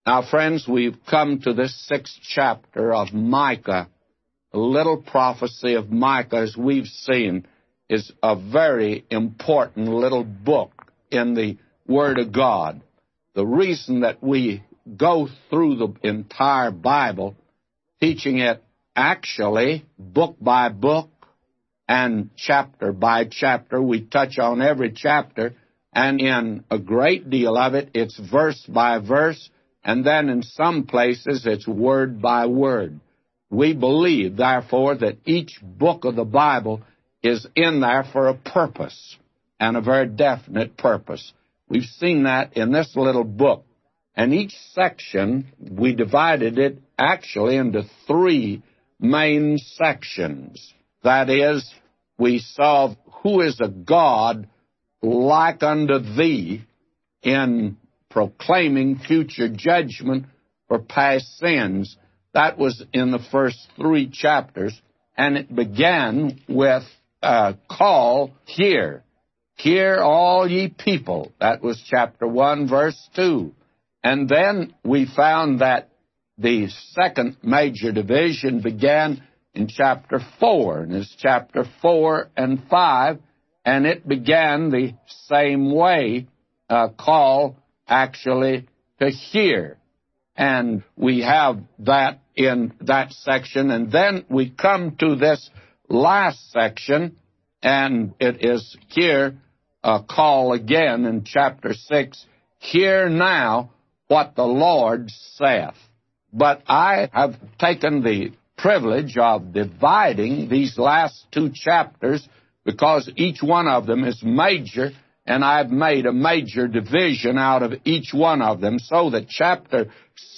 Now, friends, we've come to this 6th chapter of Micah. The little prophecy of Micah, as we've seen, is a very important little book in the Word of God. The reason that we go through the entire Bible, teaching it actually book by book and chapter by chapter, we touch on every chapter, and in a great deal of it, it's verse by verse, and then in some places, it's word by word. We believe, therefore, that each book of the Bible is in there for a purpose, and a very definite purpose. We've seen that in this little book. And each section, we divided it actually into 3 main sections. That is, we saw who is a God like unto thee in proclaiming future judgment for past sins. That was in the first 3 chapters, and it began with a call, Hear. Hear all ye people. That was chapter 1, verse 2. And then we found that the second major division began in chapter 4, and it's chapter 4 and 5, and it began the same way, call actually to hear. And we have that in that section, and then we come to this last section, and it is here a call again in chapter 6, Hear now what the Lord saith. But I have taken the privilege of dividing these last 2 chapters because each one of them is major, and I've made a major division out of each one of them, so that chapter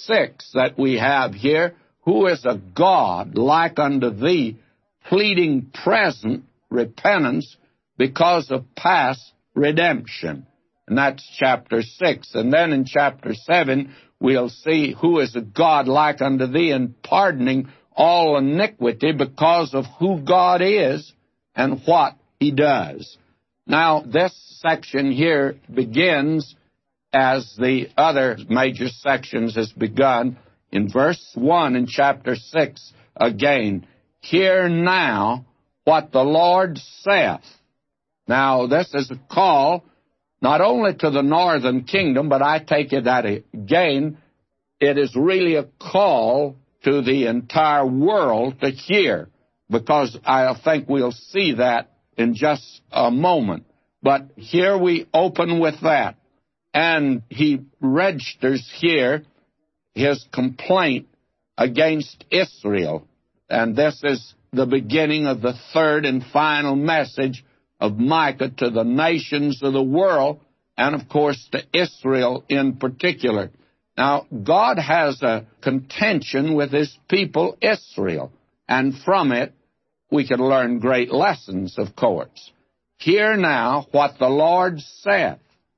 6 that we have here, who is a God like unto thee, pleading present repentance because of past redemption. And that's chapter 6. And then in chapter 7, we'll see who is a God like unto thee in pardoning all iniquity because of who God is and what He does. Now, this section here begins as the other major sections has begun in verse 1 in chapter 6 again. Hear now what the Lord saith. Now, this is a call not only to the northern kingdom, but I take it that again, it is really a call to the entire world to hear, because I think we'll see that in just a moment. But here we open with that, and he registers here his complaint against Israel, and this is the beginning of the 3rd and final message of Micah to the nations of the world, and of course to Israel in particular. Now, God has a contention with His people Israel, and from it we can learn great lessons, of course. Hear now what the Lord saith.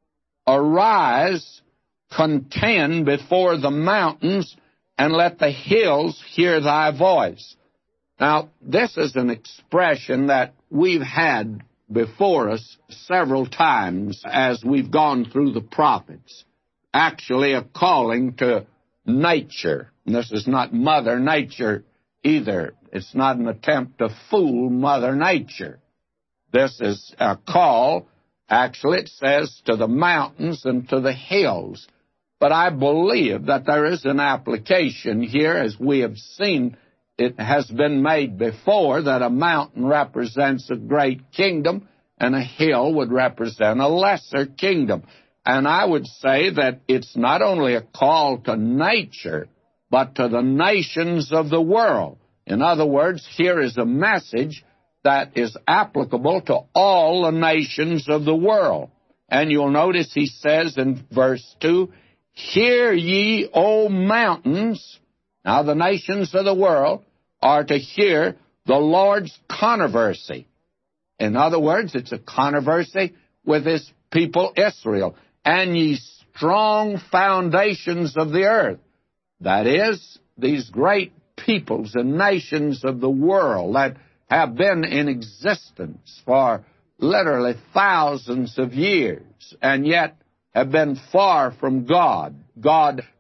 Arise, contend before the mountains, and let the hills hear thy voice. Now, this is an expression that we've had before us several times as we've gone through the prophets. Actually, a calling to nature. And this is not Mother Nature either. It's not an attempt to fool Mother Nature. This is a call, actually it says, to the mountains and to the hills. But I believe that there is an application here, as we have seen it has been made before, that a mountain represents a great kingdom and a hill would represent a lesser kingdom. And I would say that it's not only a call to nature, but to the nations of the world. In other words, here is a message that is applicable to all the nations of the world. And you'll notice he says in verse 2, Hear ye, O mountains. Now the nations of the world are to hear the Lord's controversy. In other words, it's a controversy with His people Israel. And ye strong foundations of the earth. That is, these great peoples and nations of the world that have been in existence for literally thousands of years, and yet have been far from God. God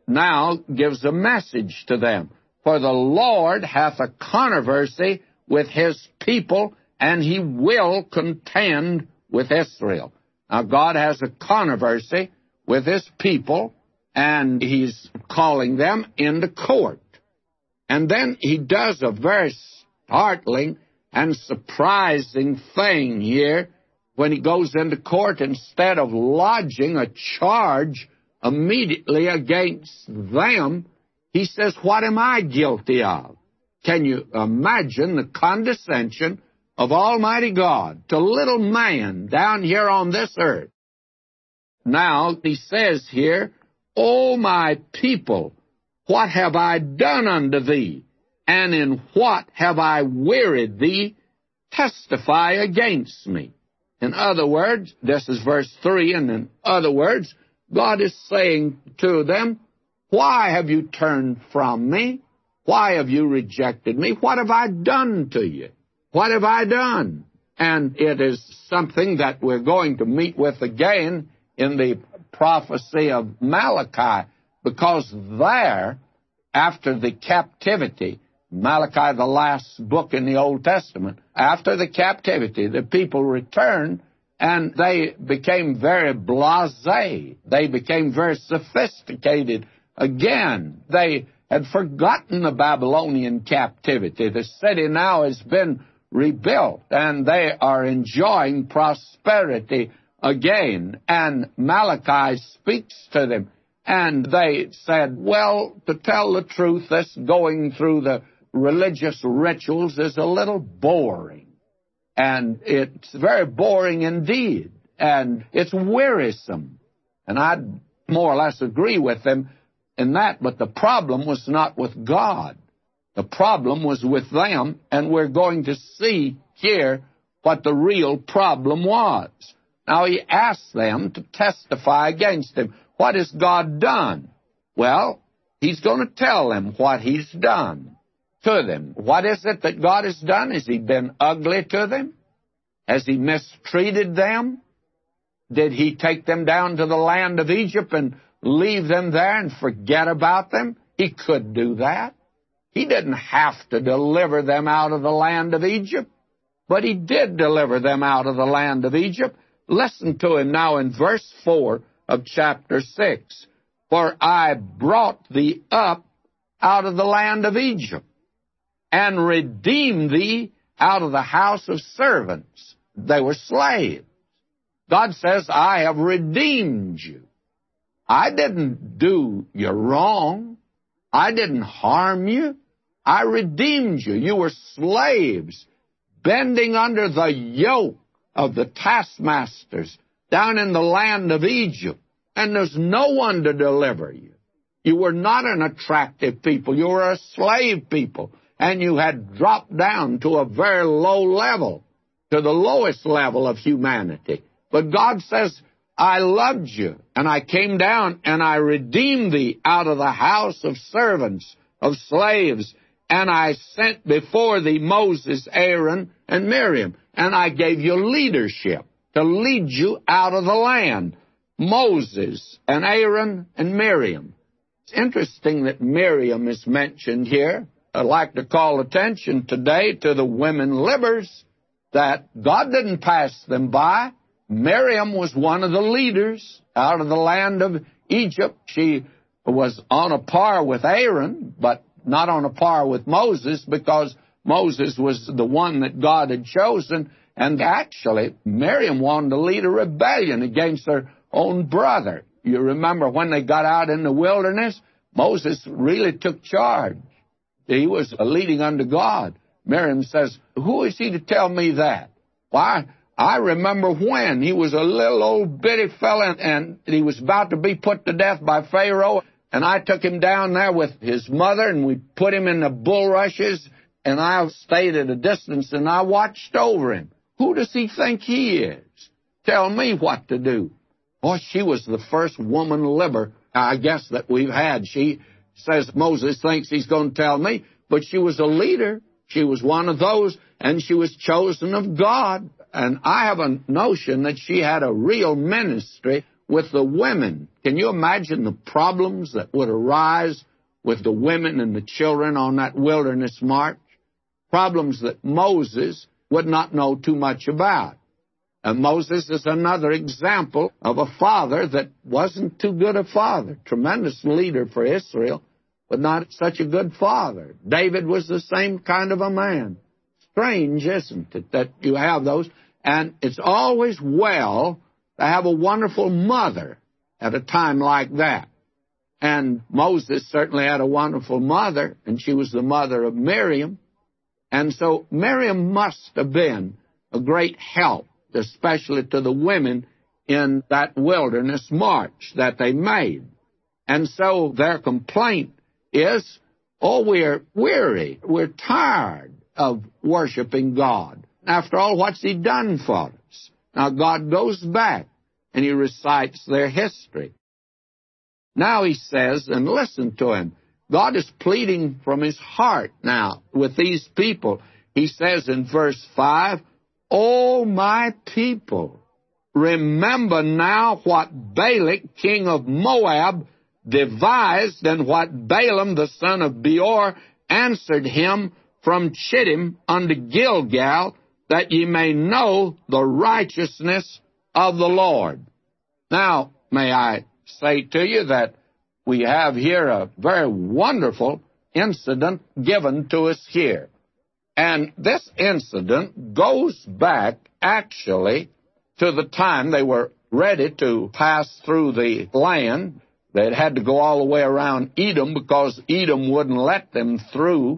now gives a message to them. For the Lord hath a controversy with his people, and he will contend with Israel. Now, God has a controversy with his people, and he's calling them into court. And then he does a very startling and surprising thing here when he goes into court. Instead of lodging a charge immediately against them, he says, what am I guilty of? Can you imagine the condescension of Almighty God to little man down here on this earth? Now, he says here, O my people, what have I done unto thee? And in what have I wearied thee? Testify against me. In other words, this is verse 3, and in other words, God is saying to them, why have you turned from me? Why have you rejected me? What have I done to you? What have I done? And it is something that we're going to meet with again in the prophecy of Malachi, because there, after the captivity, Malachi, the last book in the Old Testament, after the captivity, the people returned, and they became very blasé. They became very sophisticated again. They had forgotten the Babylonian captivity. The city now has been rebuilt, and they are enjoying prosperity again. And Malachi speaks to them, and they said, well, to tell the truth, this going through the religious rituals is a little boring. And it's very boring indeed. And it's wearisome. And I'd more or less agree with them in that, but the problem was not with God. The problem was with them, and we're going to see here what the real problem was. Now, he asked them to testify against him. What has God done? Well, he's going to tell them what he's done to them. What is it that God has done? Has he been ugly to them? Has he mistreated them? Did he take them down to the land of Egypt and leave them there and forget about them? He could do that. He didn't have to deliver them out of the land of Egypt, but he did deliver them out of the land of Egypt. Listen to him now in verse 4 of chapter 6. For I brought thee up out of the land of Egypt, and redeemed thee out of the house of servants. They were slaves. God says, I have redeemed you. I didn't do you wrong. I didn't harm you. I redeemed you. You were slaves, bending under the yoke of the taskmasters down in the land of Egypt, and there's no one to deliver you. You were not an attractive people. You were a slave people, and you had dropped down to a very low level, to the lowest level of humanity. But God says, I loved you, and I came down, and I redeemed thee out of the house of servants, of slaves, and I sent before thee Moses, Aaron, and Miriam, and I gave you leadership to lead you out of the land. Moses and Aaron and Miriam. It's interesting that Miriam is mentioned here. I'd like to call attention today to the women livers that God didn't pass them by. Miriam was one of the leaders out of the land of Egypt. She was on a par with Aaron, but not on a par with Moses, because Moses was the one that God had chosen. And actually, Miriam wanted to lead a rebellion against her own brother. You remember when they got out in the wilderness, Moses really took charge. He was leading under God. Miriam says, who is he to tell me that? Why, I remember when he was a little old bitty fella, and he was about to be put to death by Pharaoh, and I took him down there with his mother, and we put him in the bulrushes, and I stayed at a distance, and I watched over him. Who does he think he is? Tell me what to do. Boy, she was the first woman liver, I guess, that we've had. She says Moses thinks he's going to tell me, but she was a leader. She was one of those, and she was chosen of God. And I have a notion that she had a real ministry with the women. Can you imagine the problems that would arise with the women and the children on that wilderness march? Problems that Moses would not know too much about. And Moses is another example of a father that wasn't too good a father. Tremendous leader for Israel, but not such a good father. David was the same kind of a man. Strange, isn't it, that you have those? And it's always well to have a wonderful mother at a time like that. And Moses certainly had a wonderful mother, and she was the mother of Miriam. And so Miriam must have been a great help, especially to the women in that wilderness march that they made. And so their complaint is, oh, we're weary, we're tired of worshiping God. After all, what's He done for us? Now God goes back and He recites their history. Now He says, and listen to Him, God is pleading from His heart now with these people. He says in verse 5, "O my people, remember now what Balak, king of Moab, devised, and what Balaam, the son of Beor, answered him from Chittim unto Gilgal, that ye may know the righteousness of the Lord." Now, may I say to you that we have here a very wonderful incident given to us here. And this incident goes back, actually, to the time they were ready to pass through the land. They'd had to go all the way around Edom because Edom wouldn't let them through.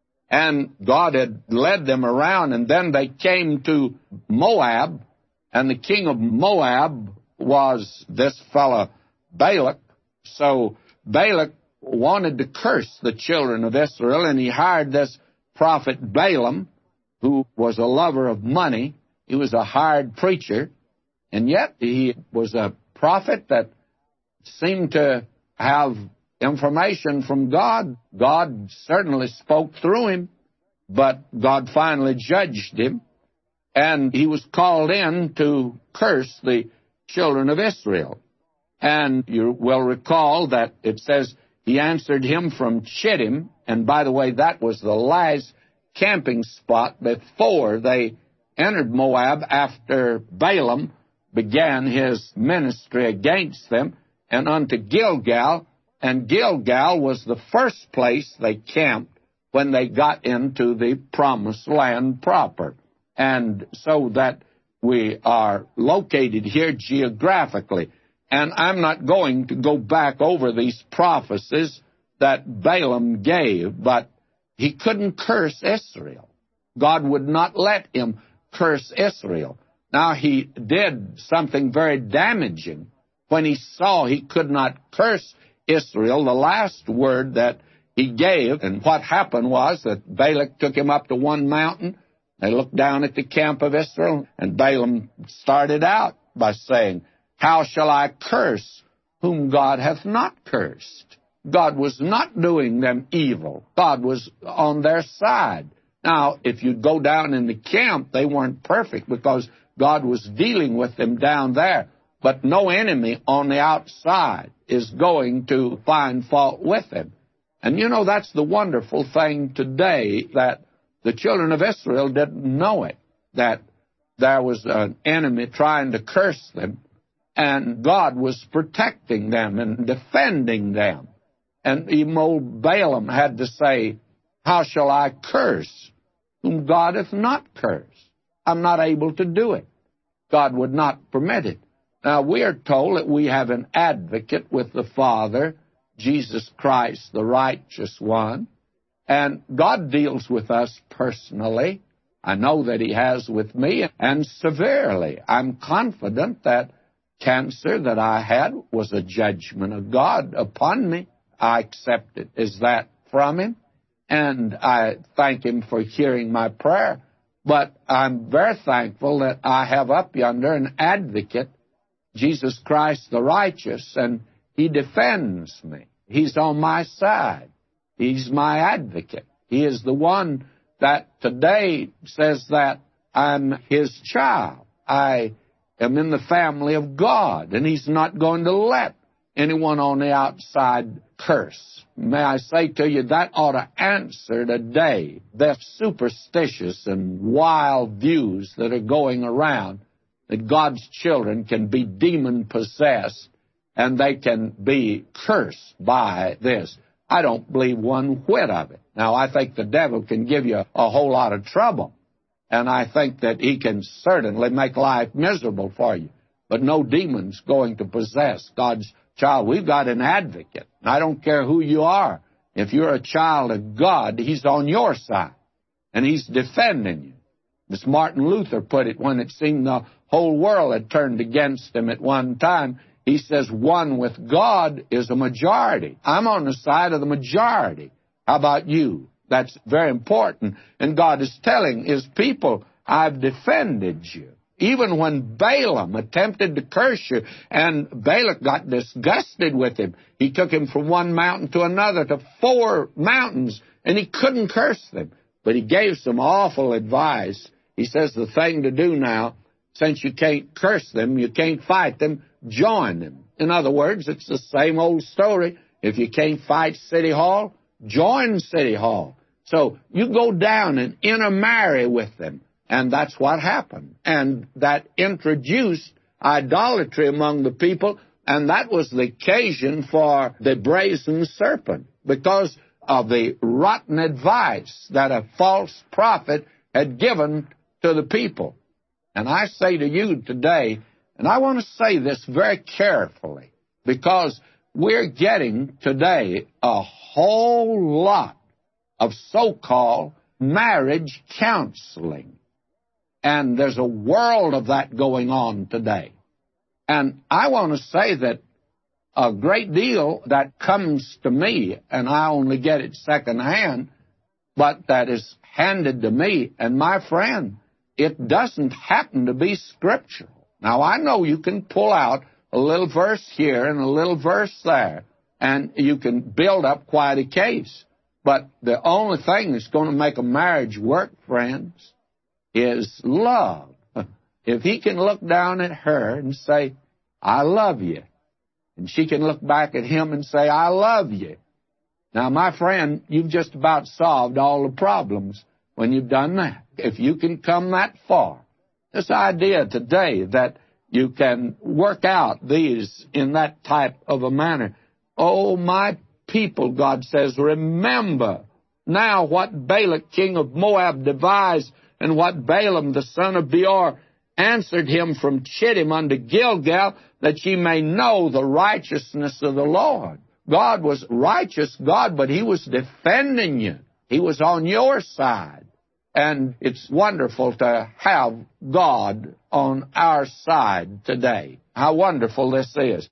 And God had led them around, and then they came to Moab, and the king of Moab was this fellow Balak. So Balak wanted to curse the children of Israel, and he hired this prophet Balaam, who was a lover of money. He was a hired preacher, and yet he was a prophet that seemed to have information from God. God certainly spoke through him, but God finally judged him, and he was called in to curse the children of Israel. And you will recall that it says he answered him from Chittim, and by the way, that was the last camping spot before they entered Moab after Balaam began his ministry against them, and unto Gilgal, and Gilgal was the first place they camped when they got into the promised land proper. And so that we are located here geographically. And I'm not going to go back over these prophecies that Balaam gave, but he couldn't curse Israel. God would not let him curse Israel. Now, he did something very damaging. When he saw he could not curse Israel, the last word that he gave, and what happened was that Balak took him up to one mountain. They looked down at the camp of Israel, and Balaam started out by saying, "How shall I curse whom God hath not cursed?" God was not doing them evil. God was on their side. Now, if you go down in the camp, they weren't perfect because God was dealing with them down there. But no enemy on the outside is going to find fault with them. And you know, that's the wonderful thing today, that the children of Israel didn't know it, that there was an enemy trying to curse them, and God was protecting them and defending them. And even old Balaam had to say, "How shall I curse whom God hath not cursed?" I'm not able to do it. God would not permit it. Now, we are told that we have an advocate with the Father, Jesus Christ, the righteous one, and God deals with us personally. I know that He has with me, and severely. I'm confident that cancer that I had was a judgment of God upon me. I accept it as that from Him, and I thank Him for hearing my prayer. But I'm very thankful that I have up yonder an advocate, Jesus Christ the righteous, and He defends me. He's on my side. He's my advocate. He is the one that today says that I'm His child. I am in the family of God, and He's not going to let anyone on the outside curse. May I say to you, that ought to answer today the superstitious and wild views that are going around, that God's children can be demon-possessed and they can be cursed by this. I don't believe one whit of it. Now, I think the devil can give you a whole lot of trouble, and I think that he can certainly make life miserable for you, but no demon's going to possess God's child. We've got an advocate. I don't care who you are. If you're a child of God, He's on your side, and He's defending you. As Martin Luther put it when it seemed the whole world had turned against him at one time, he says, one with God is a majority. I'm on the side of the majority. How about you? That's very important. And God is telling His people, I've defended you. Even when Balaam attempted to curse you, and Balak got disgusted with him, he took him from one mountain to another to 4 mountains, and he couldn't curse them. But he gave some awful advice. He says the thing to do now, since you can't curse them, you can't fight them, join them. In other words, it's the same old story. If you can't fight City Hall, join City Hall. So you go down and intermarry with them. And that's what happened. And that introduced idolatry among the people, and that was the occasion for the brazen serpent, because of the rotten advice that a false prophet had given to the people. And I say to you today, and I want to say this very carefully, because we're getting today a whole lot of so-called marriage counseling. And there's a world of that going on today. And I want to say that a great deal that comes to me, and I only get it secondhand, but that is handed to me, and my friend, it doesn't happen to be scriptural. Now, I know you can pull out a little verse here and a little verse there, and you can build up quite a case. But the only thing that's going to make a marriage work, friends, is love. If he can look down at her and say, I love you, and she can look back at him and say, I love you. Now, my friend, you've just about solved all the problems when you've done that. If you can come that far, this idea today that you can work out these in that type of a manner. Oh, my people, God says, remember now what Balak, king of Moab, devised, and what Balaam, the son of Beor, answered him from Chittim unto Gilgal, that ye may know the righteousness of the Lord. God was righteous God, but He was defending you. He was on your side. And it's wonderful to have God on our side today. How wonderful this is.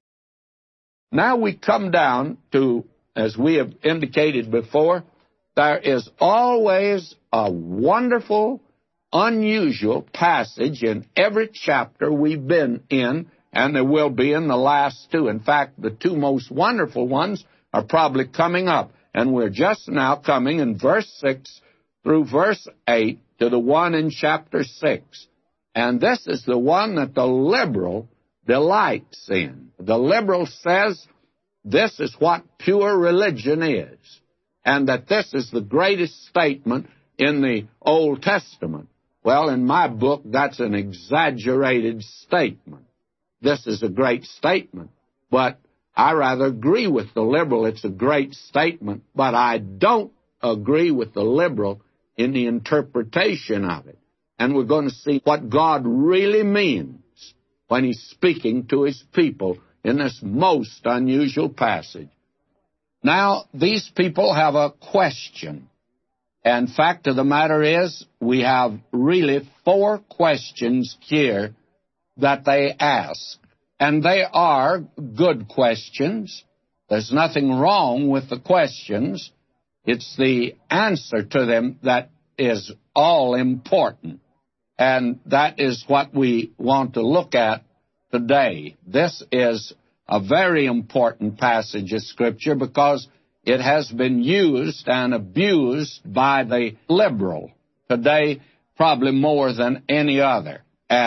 Now we come down to, as we have indicated before, there is always a wonderful, unusual passage in every chapter we've been in, and there will be in the last 2. In fact, the 2 most wonderful ones are probably coming up, and we're just now coming in verse 6 through verse 8 to the one in chapter 6. And this is the one that the liberal delights in. The liberal says this is what pure religion is, and that this is the greatest statement in the Old Testament. Well, in my book, that's an exaggerated statement. This is a great statement, but I rather agree with the liberal. It's a great statement, but I don't agree with the liberal in the interpretation of it. And we're going to see what God really means when He's speaking to His people in this most unusual passage. Now, these people have a question. And fact of the matter is, we have really 4 questions here that they ask. And they are good questions. There's nothing wrong with the questions. It's the answer to them that is all important. And that is what we want to look at today. This is a very important passage of Scripture because it has been used and abused by the liberal today, probably more than any other. And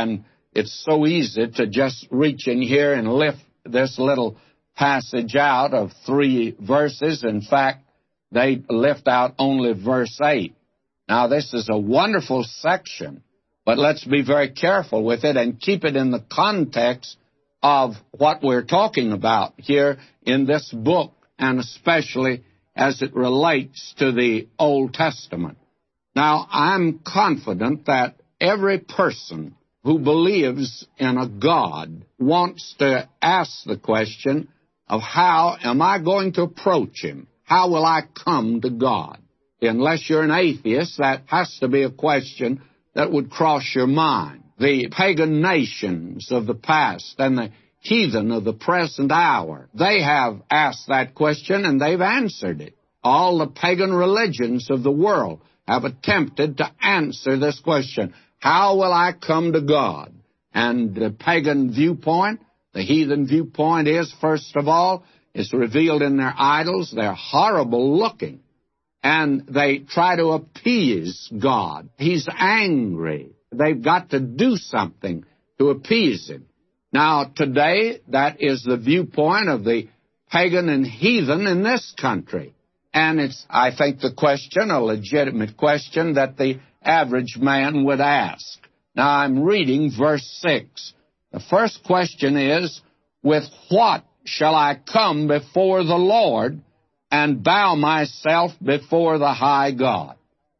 It's so easy to just reach in here and lift this little passage out of 3 verses. In fact, they lift out only verse 8. Now, this is a wonderful section, but let's be very careful with it and keep it in the context of what we're talking about here in this book, and especially as it relates to the Old Testament. Now, I'm confident that every person who believes in a God wants to ask the question of how am I going to approach Him? How will I come to God? Unless you're an atheist, that has to be a question that would cross your mind. The pagan nations of the past and the heathen of the present hour, they have asked that question and they've answered it. All the pagan religions of the world have attempted to answer this question. How will I come to God? And the pagan viewpoint, the heathen viewpoint is, first of all, it's revealed in their idols. They're horrible looking. And they try to appease God. He's angry. They've got to do something to appease Him. Now, today, that is the viewpoint of the pagan and heathen in this country. And it's, I think, the question, a legitimate question, that the average man would ask. Now, I'm reading verse 6. The first question is, with what shall I come before the Lord and bow myself before the high God?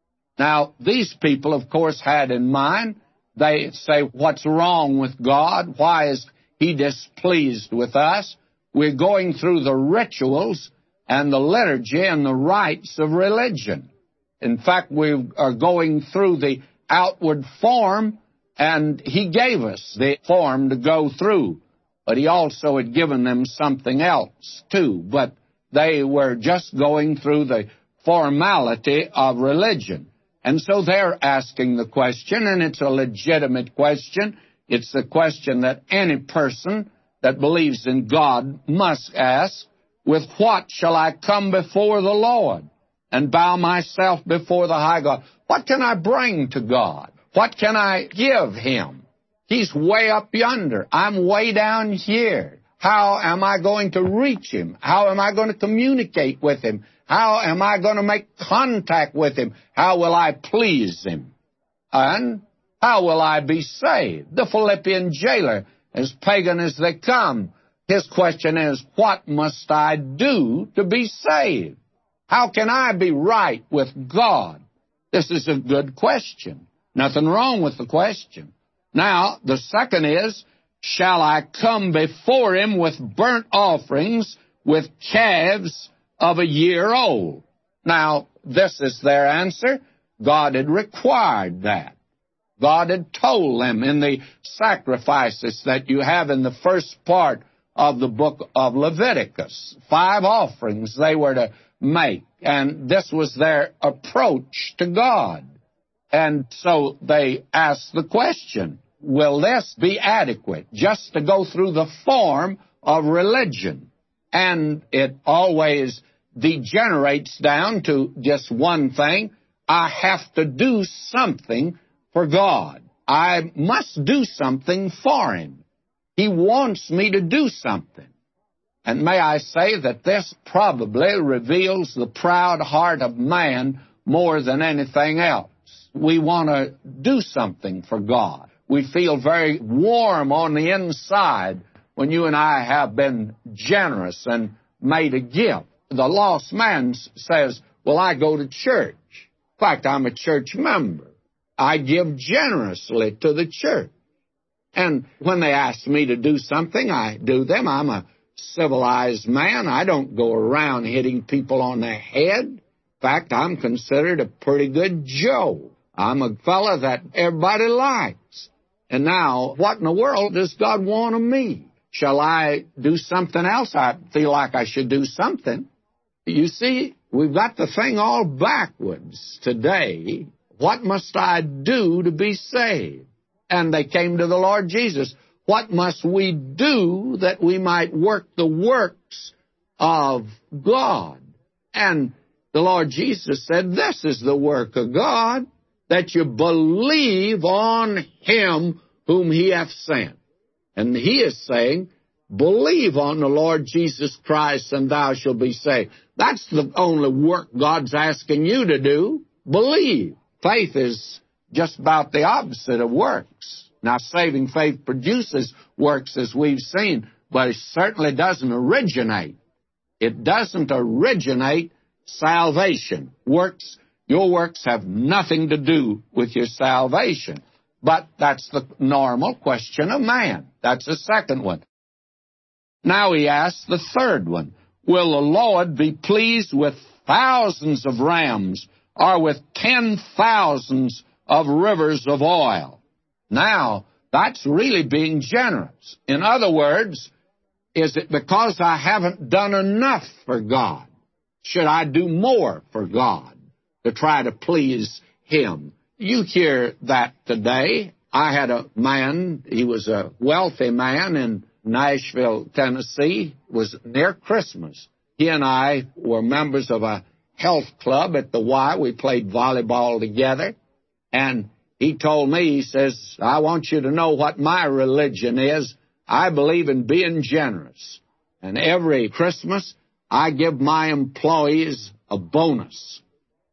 Now, these people, of course, had in mind, they say, what's wrong with God? Why is He displeased with us? We're going through the rituals and the liturgy and the rites of religion. In fact, we are going through the outward form, and He gave us the form to go through. But He also had given them something else, too. But they were just going through the formality of religion. And so they're asking the question, and it's a legitimate question. It's the question that any person that believes in God must ask. With what shall I come before the Lord and bow myself before the high God? What can I bring to God? What can I give Him? He's way up yonder. I'm way down here. How am I going to reach Him? How am I going to communicate with Him? How am I going to make contact with Him? How will I please Him? And how will I be saved? The Philippian jailer, as pagan as they come, his question is, what must I do to be saved? How can I be right with God? This is a good question. Nothing wrong with the question. Now, the second is, shall I come before Him with burnt offerings, with calves of a year old? Now, this is their answer. God had required that. God had told them in the sacrifices that you have in the first part of the book of Leviticus, 5 offerings they were to make, and this was their approach to God. And so they asked the question, will this be adequate just to go through the form of religion? And it always degenerates down to just one thing. I have to do something for God. I must do something for Him. He wants me to do something. And may I say that this probably reveals the proud heart of man more than anything else. We want to do something for God. We feel very warm on the inside when you and I have been generous and made a gift. The lost man says, well, I go to church. In fact, I'm a church member. I give generously to the church. And when they ask me to do something, I do them. I'm a civilized man. I don't go around hitting people on the head. In fact, I'm considered a pretty good Joe. I'm a fella that everybody likes. And now, what in the world does God want of me? Shall I do something else? I feel like I should do something. You see, we've got the thing all backwards today. What must I do to be saved? And they came to the Lord Jesus. What must we do that we might work the works of God? And the Lord Jesus said, this is the work of God, that you believe on Him whom he hath sent. And he is saying, believe on the Lord Jesus Christ, and thou shalt be saved. That's the only work God's asking you to do. Believe. Faith is just about the opposite of works. Now, saving faith produces works, as we've seen, but it certainly doesn't originate. It doesn't originate salvation. Works, your works have nothing to do with your salvation. But that's the normal question of man. That's the second one. Now he asks the third one. Will the Lord be pleased with thousands of rams or with 10,000s of rivers of oil? Now, that's really being generous. In other words, is it because I haven't done enough for God? Should I do more for God to try to please Him? You hear that today. I had a man, he was a wealthy man in Nashville, Tennessee. It was near Christmas. He and I were members of a health club at the Y. We played volleyball together. And he told me, he says, I want you to know what my religion is. I believe in being generous. And every Christmas, I give my employees a bonus.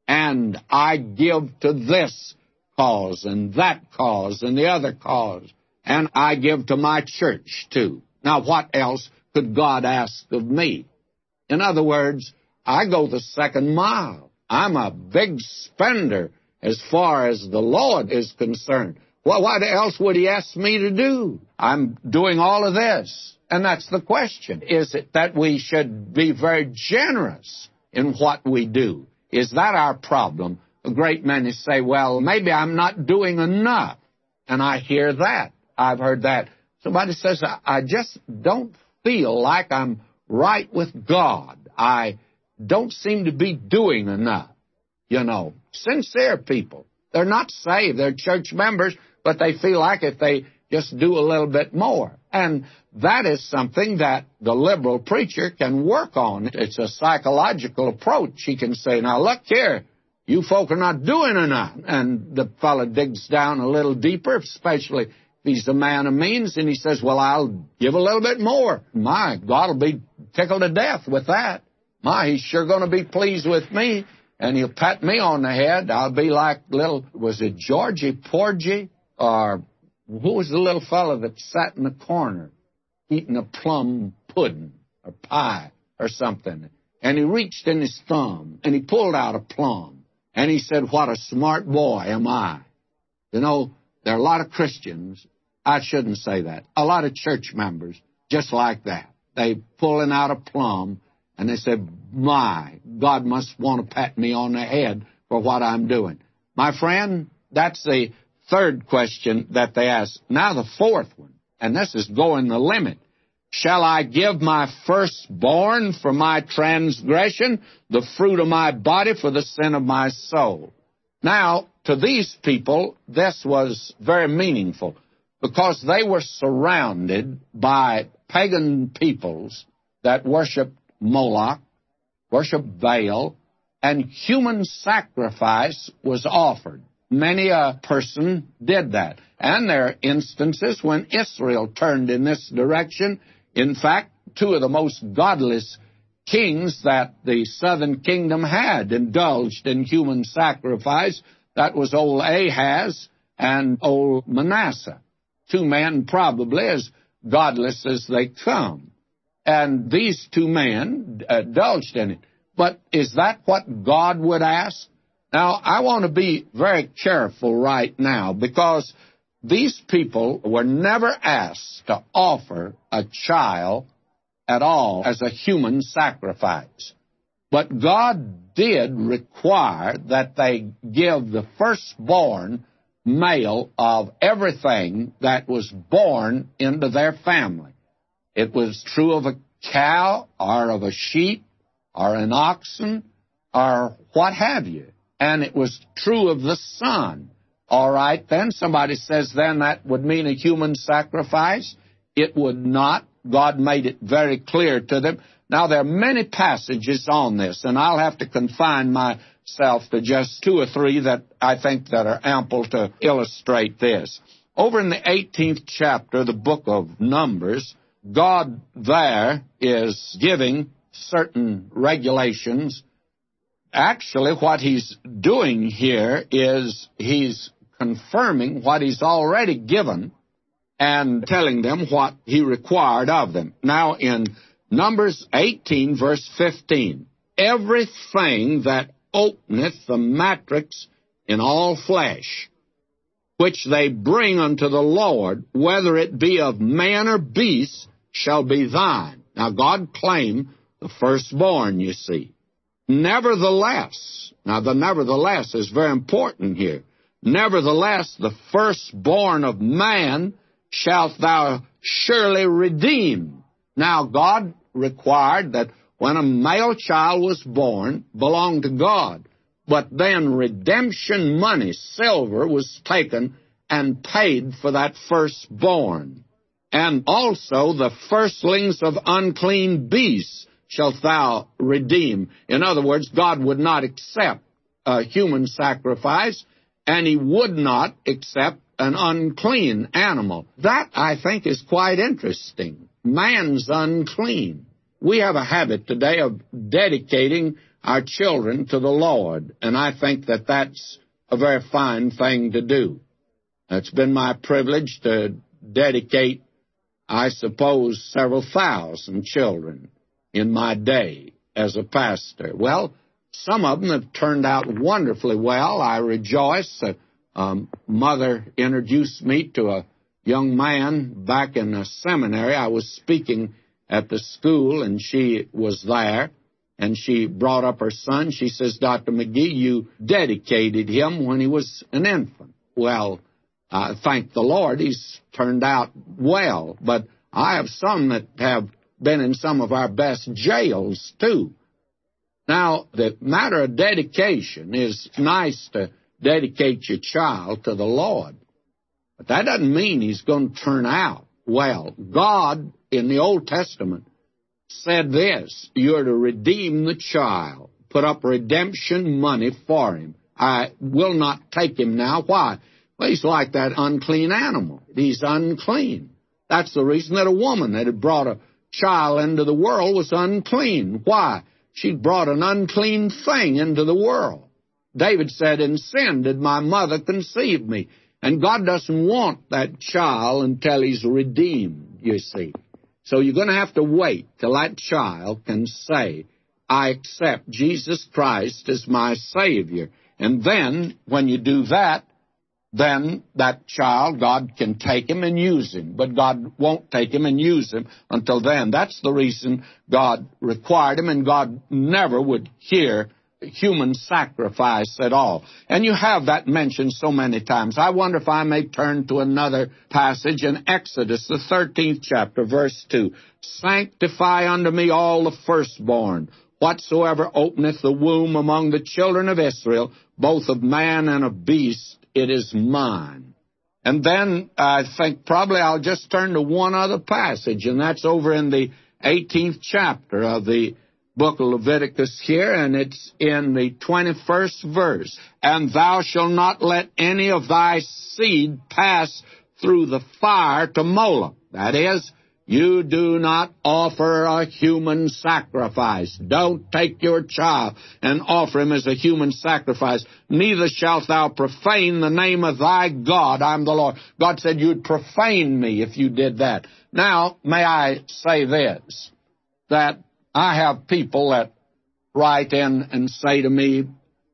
And I give to this cause and that cause and the other cause. And I give to my church, too. Now, what else could God ask of me? In other words, I go the second mile. I'm a big spender as far as the Lord is concerned. Well, what else would He ask me to do? I'm doing all of this. And that's the question. Is it that we should be very generous in what we do? Is that our problem? A great many say, well, maybe I'm not doing enough. And I hear that. I've heard that. Somebody says, I just don't feel like I'm right with God. I don't seem to be doing enough. You know, sincere people. They're not saved. They're church members, but they feel like if they just do a little bit more. And that is something that the liberal preacher can work on. It's a psychological approach. He can say, now look here, you folk are not doing enough. And the fellow digs down a little deeper, especially if he's a man of means, and he says, well, I'll give a little bit more. My, God will be tickled to death with that. My, He's sure going to be pleased with me, and He'll pat me on the head. I'll be like little, was it Georgie Porgy? Or who was the little fellow that sat in the corner eating a plum pudding or pie or something? And he reached in his thumb, and he pulled out a plum. And he said, what a smart boy am I. You know, there are a lot of Christians, I shouldn't say that, a lot of church members just like that. They pulling out a plum, and they said, my, God must want to pat me on the head for what I'm doing. My friend, that's the third question that they ask. Now the fourth one, and this is going the limit. Shall I give my firstborn for my transgression, the fruit of my body for the sin of my soul? Now, to these people, this was very meaningful because they were surrounded by pagan peoples that worshiped Moloch, worshiped Baal, and human sacrifice was offered. Many a person did that. And there are instances when Israel turned in this direction. In fact, two of the most godless kings that the southern kingdom had indulged in human sacrifice. That was old Ahaz and old Manasseh. Two men probably as godless as they come. And these two men indulged in it. But is that what God would ask? Now, I want to be very careful right now because these people were never asked to offer a child at all as a human sacrifice. But God did require that they give the firstborn male of everything that was born into their family. It was true of a cow or of a sheep or an oxen or what have you. And it was true of the son. All right, then somebody says then that would mean a human sacrifice. It would not. God made it very clear to them. Now, there are many passages on this, and I'll have to confine myself to just two or three that I think that are ample to illustrate this. Over in the 18th chapter of the book of Numbers, God there is giving certain regulations. Actually, what he's doing here is he's confirming what he's already given and telling them what he required of them. Now, in Numbers 18, verse 15, everything that openeth the matrix in all flesh, which they bring unto the Lord, whether it be of man or beast, shall be thine. Now, God claimed the firstborn, you see. Nevertheless, now the nevertheless is very important here. Nevertheless, the firstborn of man shalt thou surely redeem. Now, God required that when a male child was born, belonged to God. But then redemption money, silver, was taken and paid for that firstborn. And also the firstlings of unclean beasts shalt thou redeem. In other words, God would not accept a human sacrifice, and he would not accept an unclean animal. That, I think, is quite interesting. Man's unclean. We have a habit today of dedicating our children to the Lord, and I think that that's a very fine thing to do. It's been my privilege to dedicate, I suppose, several thousand children in my day as a pastor. Well, some of them have turned out wonderfully well. I rejoice that mother introduced me to a young man back in a seminary. I was speaking at the school, and she was there, and she brought up her son. She says, Dr. McGee, you dedicated him when he was an infant. Well, thank the Lord, he's turned out well. But I have some that have been in some of our best jails, too. Now, the matter of dedication is nice to dedicate your child to the Lord. But that doesn't mean he's going to turn out well. God, in the Old Testament, said this: you're to redeem the child, put up redemption money for him. I will not take him now. Why? Well, he's like that unclean animal. He's unclean. That's the reason that a woman that had brought a child into the world was unclean. Why? She brought an unclean thing into the world. David said, in sin did my mother conceive me. And God doesn't want that child until he's redeemed, you see. So you're going to have to wait till that child can say, I accept Jesus Christ as my Savior. And then, when you do that, then that child, God can take him and use him. But God won't take him and use him until then. That's the reason God required him, and God never would hear human sacrifice at all. And you have that mentioned so many times. I wonder if I may turn to another passage in Exodus, the 13th chapter, verse 2. Sanctify unto me all the firstborn, whatsoever openeth the womb among the children of Israel, both of man and of beast, it is mine. And then I think probably I'll just turn to one other passage, and that's over in the 18th chapter of the book of Leviticus here, and it's in the 21st verse. And thou shalt not let any of thy seed pass through the fire to Moloch. That is, you do not offer a human sacrifice. Don't take your child and offer him as a human sacrifice. Neither shalt thou profane the name of thy God. I'm the Lord. God said you'd profane me if you did that. Now, may I say this, that I have people that write in and say to me,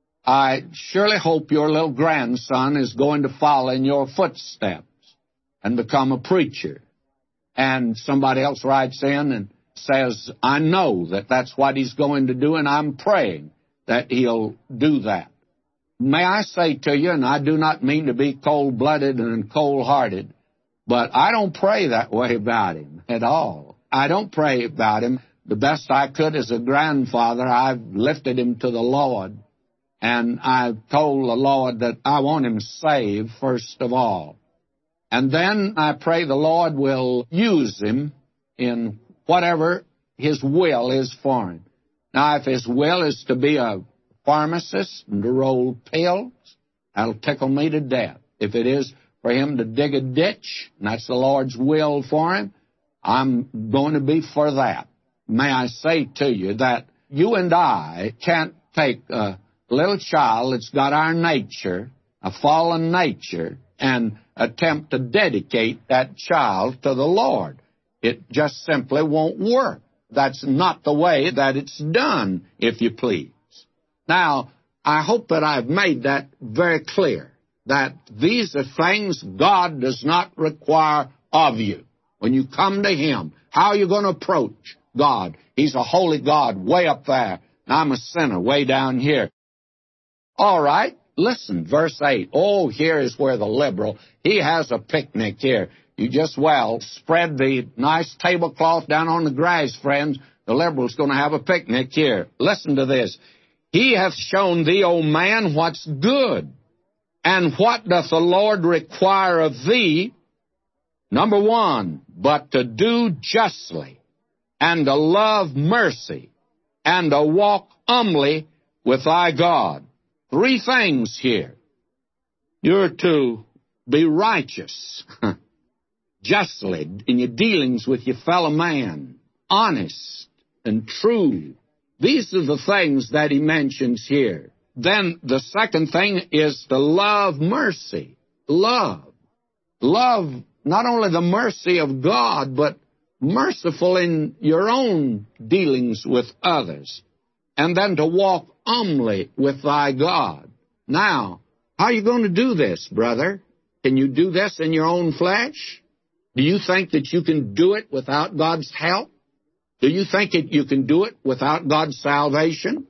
I surely hope your little grandson is going to follow in your footsteps and become a preacher. And somebody else writes in and says, I know that that's what he's going to do, and I'm praying that he'll do that. May I say to you, and I do not mean to be cold-blooded and cold-hearted, but I don't pray that way about him at all. I don't pray about him. The best I could as a grandfather, I've lifted him to the Lord, and I've told the Lord that I want him saved first of all. And then I pray the Lord will use him in whatever his will is for him. Now, if his will is to be a pharmacist and to roll pills, that'll tickle me to death. If it is for him to dig a ditch, and that's the Lord's will for him, I'm going to be for that. May I say to you that you and I can't take a little child that's got our nature, a fallen nature, and attempt to dedicate that child to the Lord. It just simply won't work. That's not the way that it's done, if you please. Now, I hope that I've made that very clear, that these are things God does not require of you. When you come to Him, how are you going to approach God? He's a holy God way up there, and I'm a sinner way down here. All right, listen, verse 8. Oh, here is where the liberal, he has a picnic here. You just, spread the nice tablecloth down on the grass, friends. The liberal's going to have a picnic here. Listen to this. He hath shown thee, O man, what's good. And what doth the Lord require of thee? Number one, but to do justly, and to love mercy, and to walk humbly with thy God. 3 things here. You're to be righteous, justly, in your dealings with your fellow man, honest and true. These are the things that he mentions here. Then the second thing is to love mercy. Love. Love not only the mercy of God, but merciful in your own dealings with others. And then to walk humbly with thy God. Now, how are you going to do this, brother? Can you do this in your own flesh? Do you think that you can do it without God's help? Do you think that you can do it without God's salvation?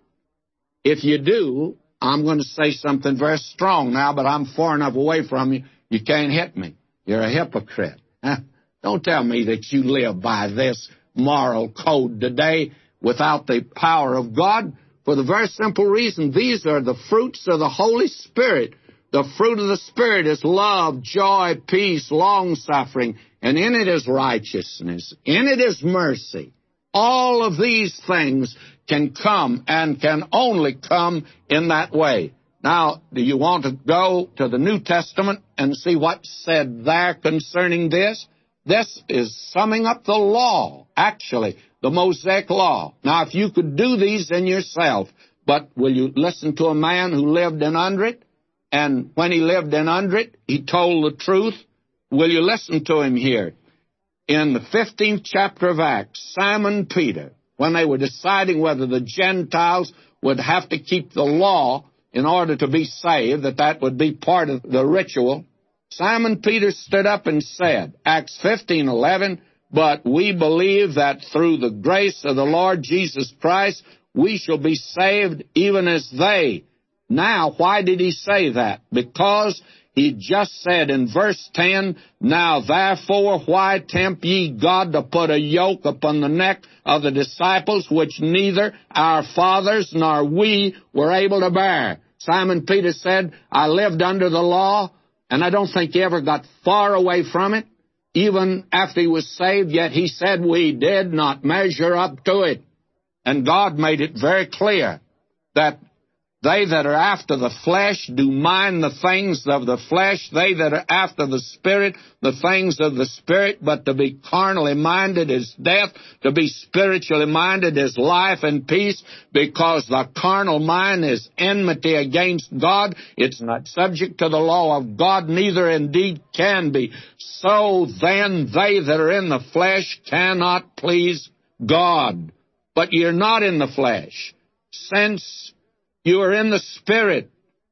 If you do, I'm going to say something very strong now, but I'm far enough away from you, you can't hit me. You're a hypocrite. Don't tell me that you live by this moral code today without the power of God, for the very simple reason these are the fruits of the Holy Spirit. The fruit of the Spirit is love, joy, peace, long-suffering, and in it is righteousness. In it is mercy. All of these things can come and can only come in that way. Now, do you want to go to the New Testament and see what's said there concerning this? This is summing up the law, actually, the Mosaic law. Now, if you could do these in yourself, but will you listen to a man who lived in under it? And when he lived in under it, he told the truth. Will you listen to him here? In the 15th chapter of Acts, Simon Peter, when they were deciding whether the Gentiles would have to keep the law in order to be saved, that would be part of the ritual, Simon Peter stood up and said, Acts 15:11, but we believe that through the grace of the Lord Jesus Christ, we shall be saved even as they. Now, why did he say that? Because he just said in verse 10, now therefore why tempt ye God to put a yoke upon the neck of the disciples, which neither our fathers nor we were able to bear? Simon Peter said, I lived under the law, and I don't think he ever got far away from it, even after he was saved, yet he said we did not measure up to it. And God made it very clear that they that are after the flesh do mind the things of the flesh. They that are after the Spirit, the things of the Spirit. But to be carnally minded is death. To be spiritually minded is life and peace, because the carnal mind is enmity against God. It's not subject to the law of God, neither indeed can be. So then they that are in the flesh cannot please God. But you're not in the flesh, since you are in the Spirit,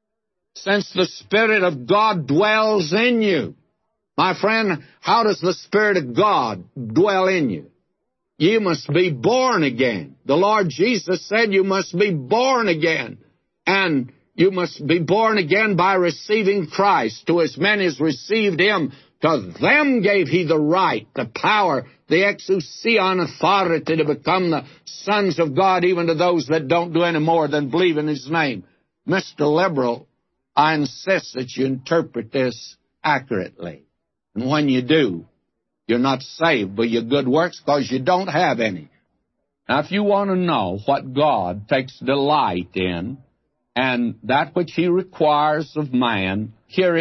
since the Spirit of God dwells in you. My friend, how does the Spirit of God dwell in you? You must be born again. The Lord Jesus said you must be born again. And you must be born again by receiving Christ. To as many as received Him, to them gave He the right, the power, the exousion authority to become the sons of God, even to those that don't do any more than believe in His name. Mr. Liberal, I insist that you interpret this accurately. And when you do, you're not saved by your good works, because you don't have any. Now, if you want to know what God takes delight in, and that which He requires of man, here it is.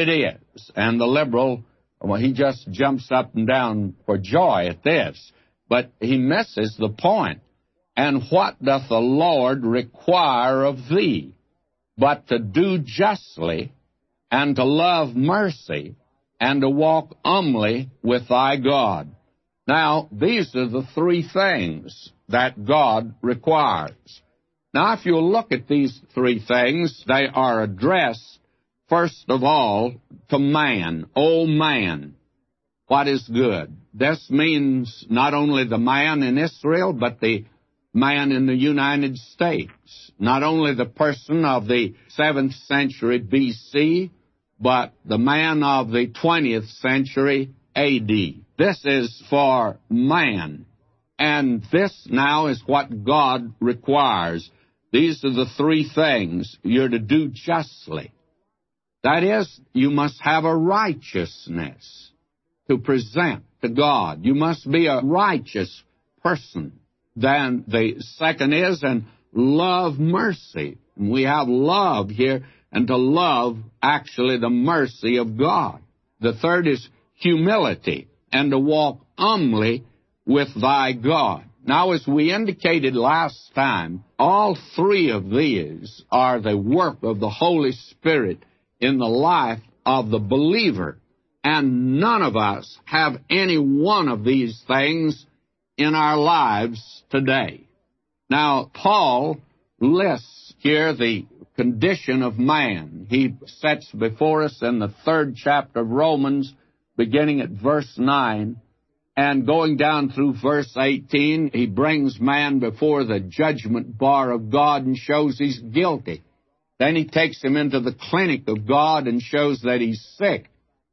And the liberal, well, he just jumps up and down for joy at this. But he misses the point. And what doth the Lord require of thee? But to do justly, and to love mercy, and to walk humbly with thy God. Now, these are the three things that God requires. Now, if you look at these three things, they are addressed, first of all, to man. O man, what is good? This means not only the man in Israel, but the man in the United States. Not only the person of the 7th century B.C., but the man of the 20th century A.D. This is for man. And this now is what God requires. These are the three things. You're to do justly. That is, you must have a righteousness to present to God. You must be a righteous person. Then the second is, and love mercy. And we have love here, and to love actually the mercy of God. The third is humility, and to walk humbly with thy God. Now, as we indicated last time, all three of these are the work of the Holy Spirit in the life of the believer. And none of us have any one of these things in our lives today. Now, Paul lists here the condition of man. He sets before us in the 3rd chapter of Romans, beginning at verse 9, and going down through verse 18, he brings man before the judgment bar of God and shows he's guilty. Then he takes him into the clinic of God and shows that he's sick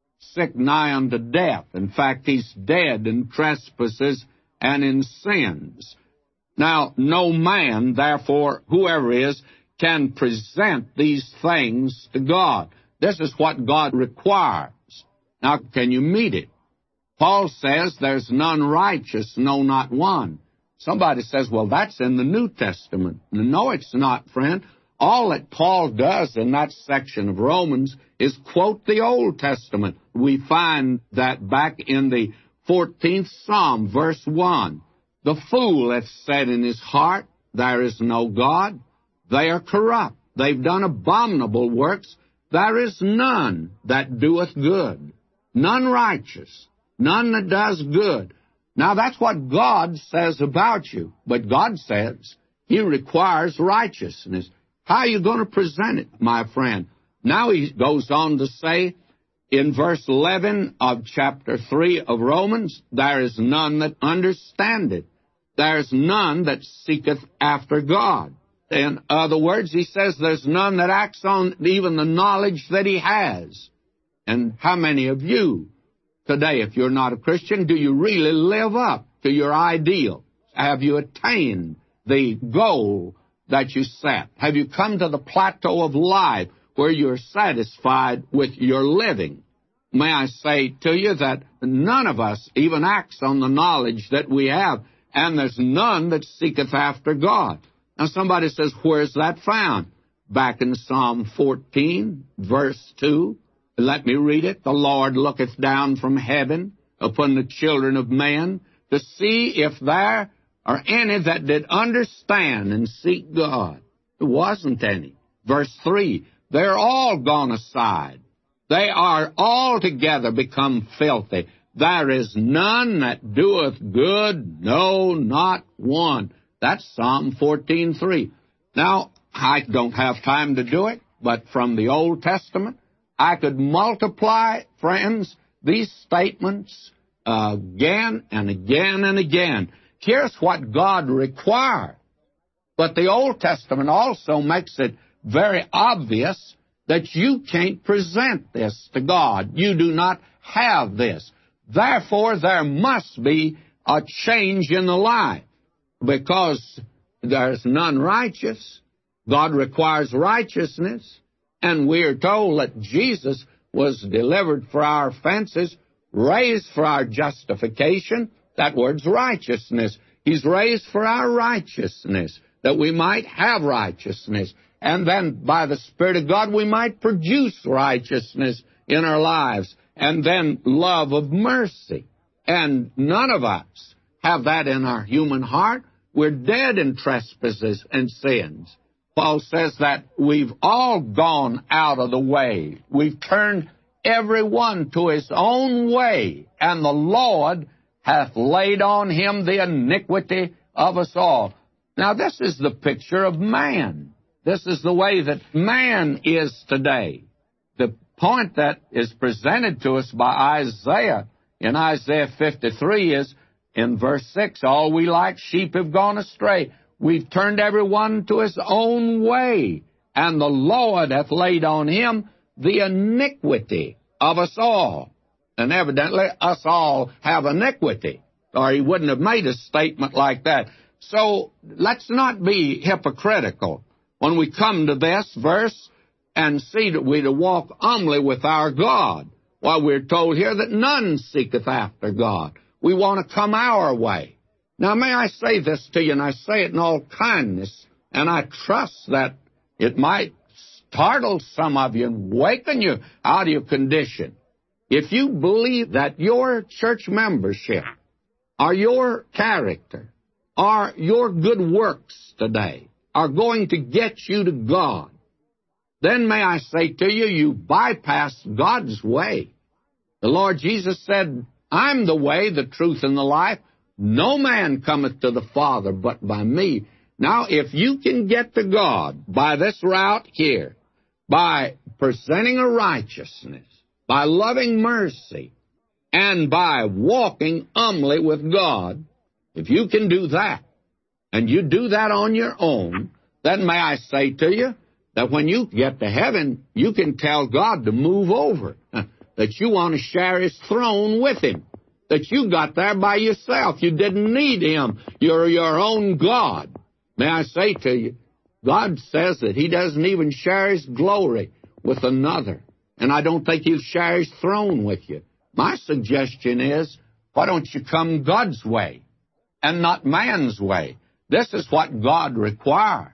nigh unto death. In fact, he's dead in trespasses and in sins. Now, no man, therefore, whoever is, can present these things to God. This is what God requires. Now, can you meet it? Paul says there's none righteous, no, not one. Somebody says, well, that's in the New Testament. No, it's not, friend. All that Paul does in that section of Romans is quote the Old Testament. We find that back in the 14th Psalm, verse 1. The fool hath said in his heart, there is no God. They are corrupt. They've done abominable works. There is none that doeth good. None righteous. None that does good. Now, that's what God says about you. But God says He requires righteousness. How are you going to present it, my friend? Now he goes on to say in verse 11 of chapter 3 of Romans, there is none that understandeth. There is none that seeketh after God. In other words, he says there's none that acts on even the knowledge that he has. And how many of you today, if you're not a Christian, do you really live up to your ideal? Have you attained the goal that you set? Have you come to the plateau of life where you're satisfied with your living? May I say to you that none of us even acts on the knowledge that we have, and there's none that seeketh after God. Now somebody says, where's that found? Back in Psalm 14, verse 2. Let me read it. The Lord looketh down from heaven upon the children of men to see if there are any that did understand and seek God. There wasn't any. Verse 3, they're all gone aside. They are altogether become filthy. There is none that doeth good, no, not one. That's Psalm 14:3. Now, I don't have time to do it, but from the Old Testament, I could multiply, friends, these statements again and again and again. Here's what God requires. But the Old Testament also makes it very obvious that you can't present this to God. You do not have this. Therefore, there must be a change in the life, because there's none righteous. God requires righteousness. And we are told that Jesus was delivered for our offenses, raised for our justification. That word's righteousness. He's raised for our righteousness, that we might have righteousness. And then by the Spirit of God, we might produce righteousness in our lives, and then love of mercy. And none of us have that in our human heart. We're dead in trespasses and sins. Paul says that we've all gone out of the way. We've turned every one to his own way, and the Lord hath laid on him the iniquity of us all. Now, this is the picture of man. This is the way that man is today. The point that is presented to us by Isaiah in Isaiah 53 is, in verse 6, all we like sheep have gone astray. We've turned every one to his own way, and the Lord hath laid on him the iniquity of us all. And evidently, us all have iniquity, or he wouldn't have made a statement like that. So let's not be hypocritical when we come to this verse and see that we're to walk humbly with our God. Well, we're told here that none seeketh after God. We want to come our way. Now, may I say this to you, and I say it in all kindness, and I trust that it might startle some of you and waken you out of your condition. If you believe that your church membership or your character or your good works today are going to get you to God, then may I say to you, you bypass God's way. The Lord Jesus said, I'm the way, the truth, and the life. No man cometh to the Father but by me. Now, if you can get to God by this route here, by presenting a righteousness, by loving mercy, and by walking humbly with God, if you can do that, and you do that on your own, then may I say to you that when you get to heaven, you can tell God to move over, that you want to share his throne with him, that you got there by yourself. You didn't need him. You're your own God. May I say to you, God says that he doesn't even share his glory with another. And I don't think he'll share his throne with you. My suggestion is, why don't you come God's way and not man's way? This is what God requires.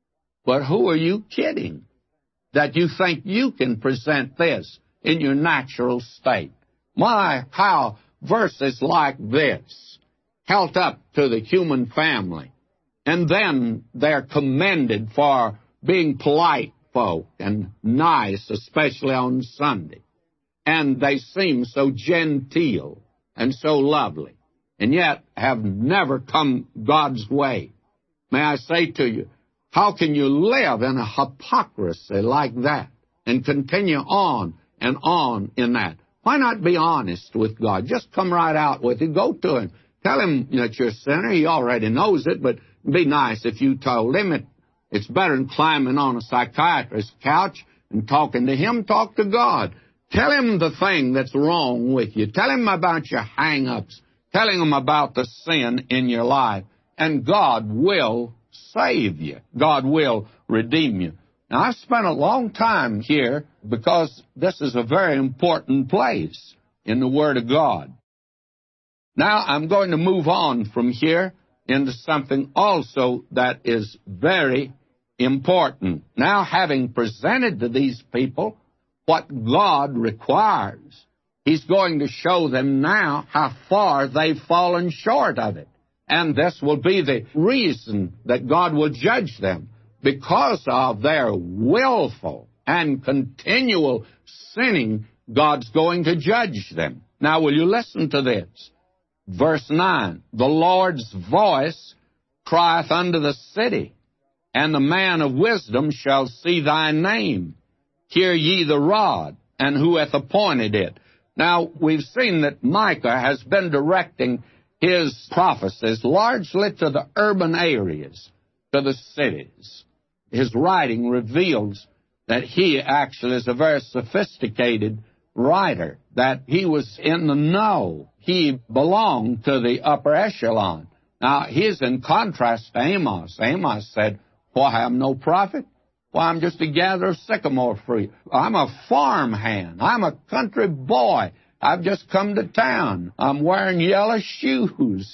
But who are you kidding that you think you can present this in your natural state? My, how verses like this held up to the human family, and then they're commended for being polite folk and nice, especially on Sunday. And they seem so genteel and so lovely, and yet have never come God's way. May I say to you, how can you live in a hypocrisy like that and continue on and on in that? Why not be honest with God? Just come right out with it. Go to him. Tell him that you're a sinner. He already knows it, but it'd be nice if you told him. It's better than climbing on a psychiatrist's couch and talking to him. Talk to God. Tell him the thing that's wrong with you. Tell him about your hang-ups. Tell him about the sin in your life. And God will save you. God will redeem you. Now, I've spent a long time here because this is a very important place in the Word of God. Now, I'm going to move on from here into something also that is very important. Now, having presented to these people what God requires, he's going to show them now how far they've fallen short of it. And this will be the reason that God will judge them. Because of their willful and continual sinning, God's going to judge them. Now, will you listen to this? Verse 9, the Lord's voice crieth unto the city, and the man of wisdom shall see thy name. Hear ye the rod, and who hath appointed it? Now, we've seen that Micah has been directing his prophecies largely to the urban areas, to the cities. His writing reveals that he actually is a very sophisticated writer, that he was in the know. He belonged to the upper echelon. Now, he's in contrast to Amos. Amos said, why, I'm no prophet. Why, I'm just a gatherer of sycamore fruit. I'm a farm hand. I'm a country boy. I've just come to town. I'm wearing yellow shoes.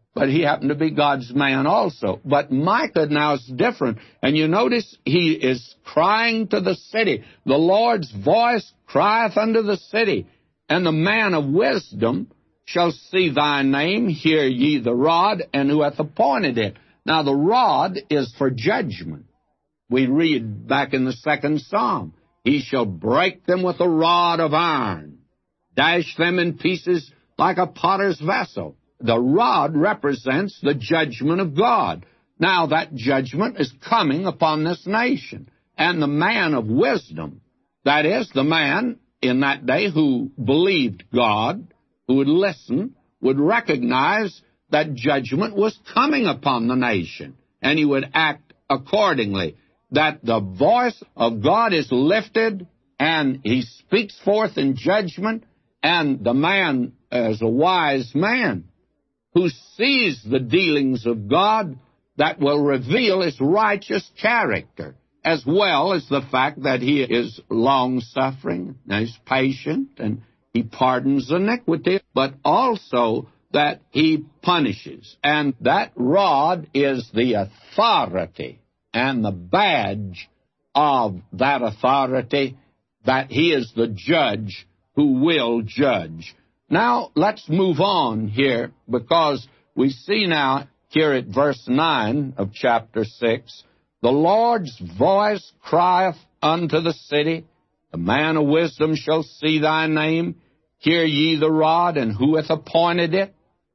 but he happened to be God's man also. But Micah now is different. And you notice he is crying to the city. The Lord's voice crieth unto the city, and the man of wisdom shall see thy name. Hear ye the rod, and who hath appointed it. Now the rod is for judgment. We read back in the 2nd Psalm, he shall break them with a rod of iron, dash them in pieces like a potter's vessel. The rod represents the judgment of God. Now that judgment is coming upon this nation. And the man of wisdom, that is, the man in that day who believed God, who would listen, would recognize that judgment was coming upon the nation, and he would act accordingly, that the voice of God is lifted, and he speaks forth in judgment, and the man is a wise man who sees the dealings of God that will reveal his righteous character, as well as the fact that he is long-suffering, and he's patient, and he pardons iniquity, but also that he punishes. And that rod is the authority and the badge of that authority, that he is the judge who will judge. Now, let's move on here, because we see now here at verse 9 of chapter 6, the Lord's voice crieth unto the city, the man of wisdom shall see thy name. Hear ye the rod, and who hath appointed it?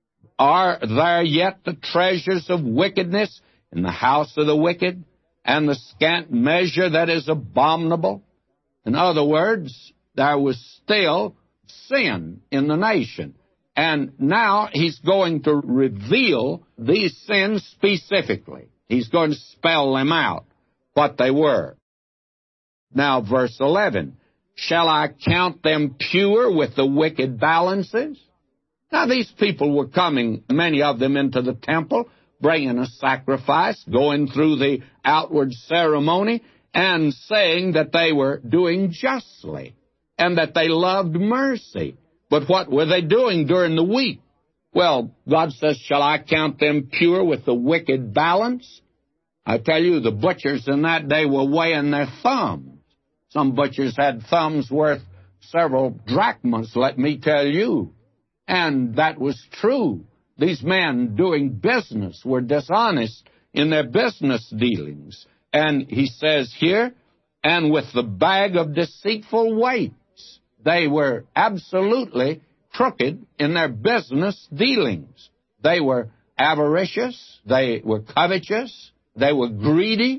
Are there yet the treasures of wickedness in the house of the wicked, and the scant measure that is abominable? In other words, there was still sin in the nation. And now he's going to reveal these sins specifically. He's going to spell them out, what they were. Now, verse 11, shall I count them pure with the wicked balances? Now, these people were coming, many of them, into the temple, bringing a sacrifice, going through the outward ceremony, and saying that they were doing justly, and that they loved mercy. But what were they doing during the week? Well, God says, shall I count them pure with the wicked balance? I tell you, the butchers in that day were weighing their thumbs. Some butchers had thumbs worth several drachmas, let me tell you. And that was true. These men doing business were dishonest in their business dealings. And he says here, and with the bag of deceitful weights. They were absolutely crooked in their business dealings. They were avaricious, they were covetous, they were greedy,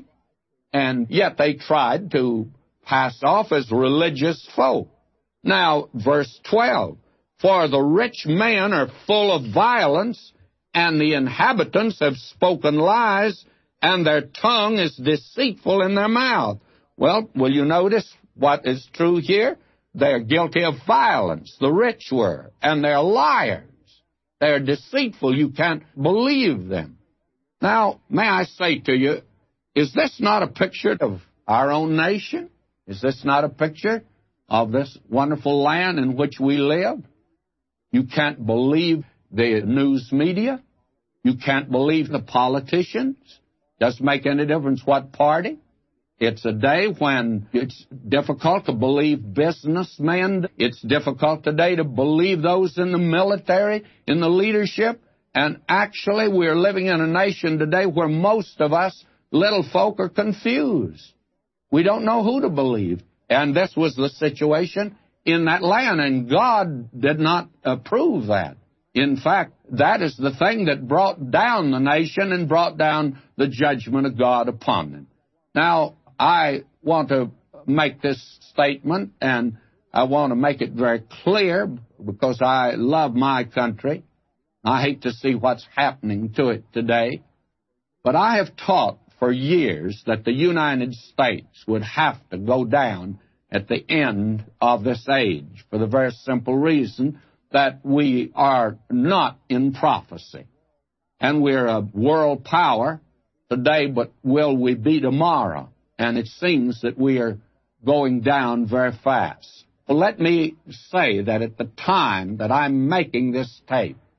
and yet they tried to pass off as religious folk. Now, verse 12, for the rich men are full of violence, and the inhabitants have spoken lies, and their tongue is deceitful in their mouth. Well, will you notice what is true here? They're guilty of violence, the rich were, and they're liars. They're deceitful. You can't believe them. Now, may I say to you, is this not a picture of our own nation? Is this not a picture of this wonderful land in which we live? You can't believe the news media. You can't believe the politicians. Doesn't make any difference what party. It's a day when it's difficult to believe businessmen. It's difficult today to believe those in the military, in the leadership. And actually, we're living in a nation today where most of us little folk are confused. We don't know who to believe. And this was the situation in that land, and God did not approve that. In fact, that is the thing that brought down the nation and brought down the judgment of God upon them. Now, I want to make this statement, and I want to make it very clear because I love my country. I hate to see what's happening to it today. But I have taught for years that the United States would have to go down at the end of this age for the very simple reason that we are not in prophecy. And we're a world power today, but will we be tomorrow? And it seems that we are going down very fast. Well, let me say that at the time that I'm making this tape,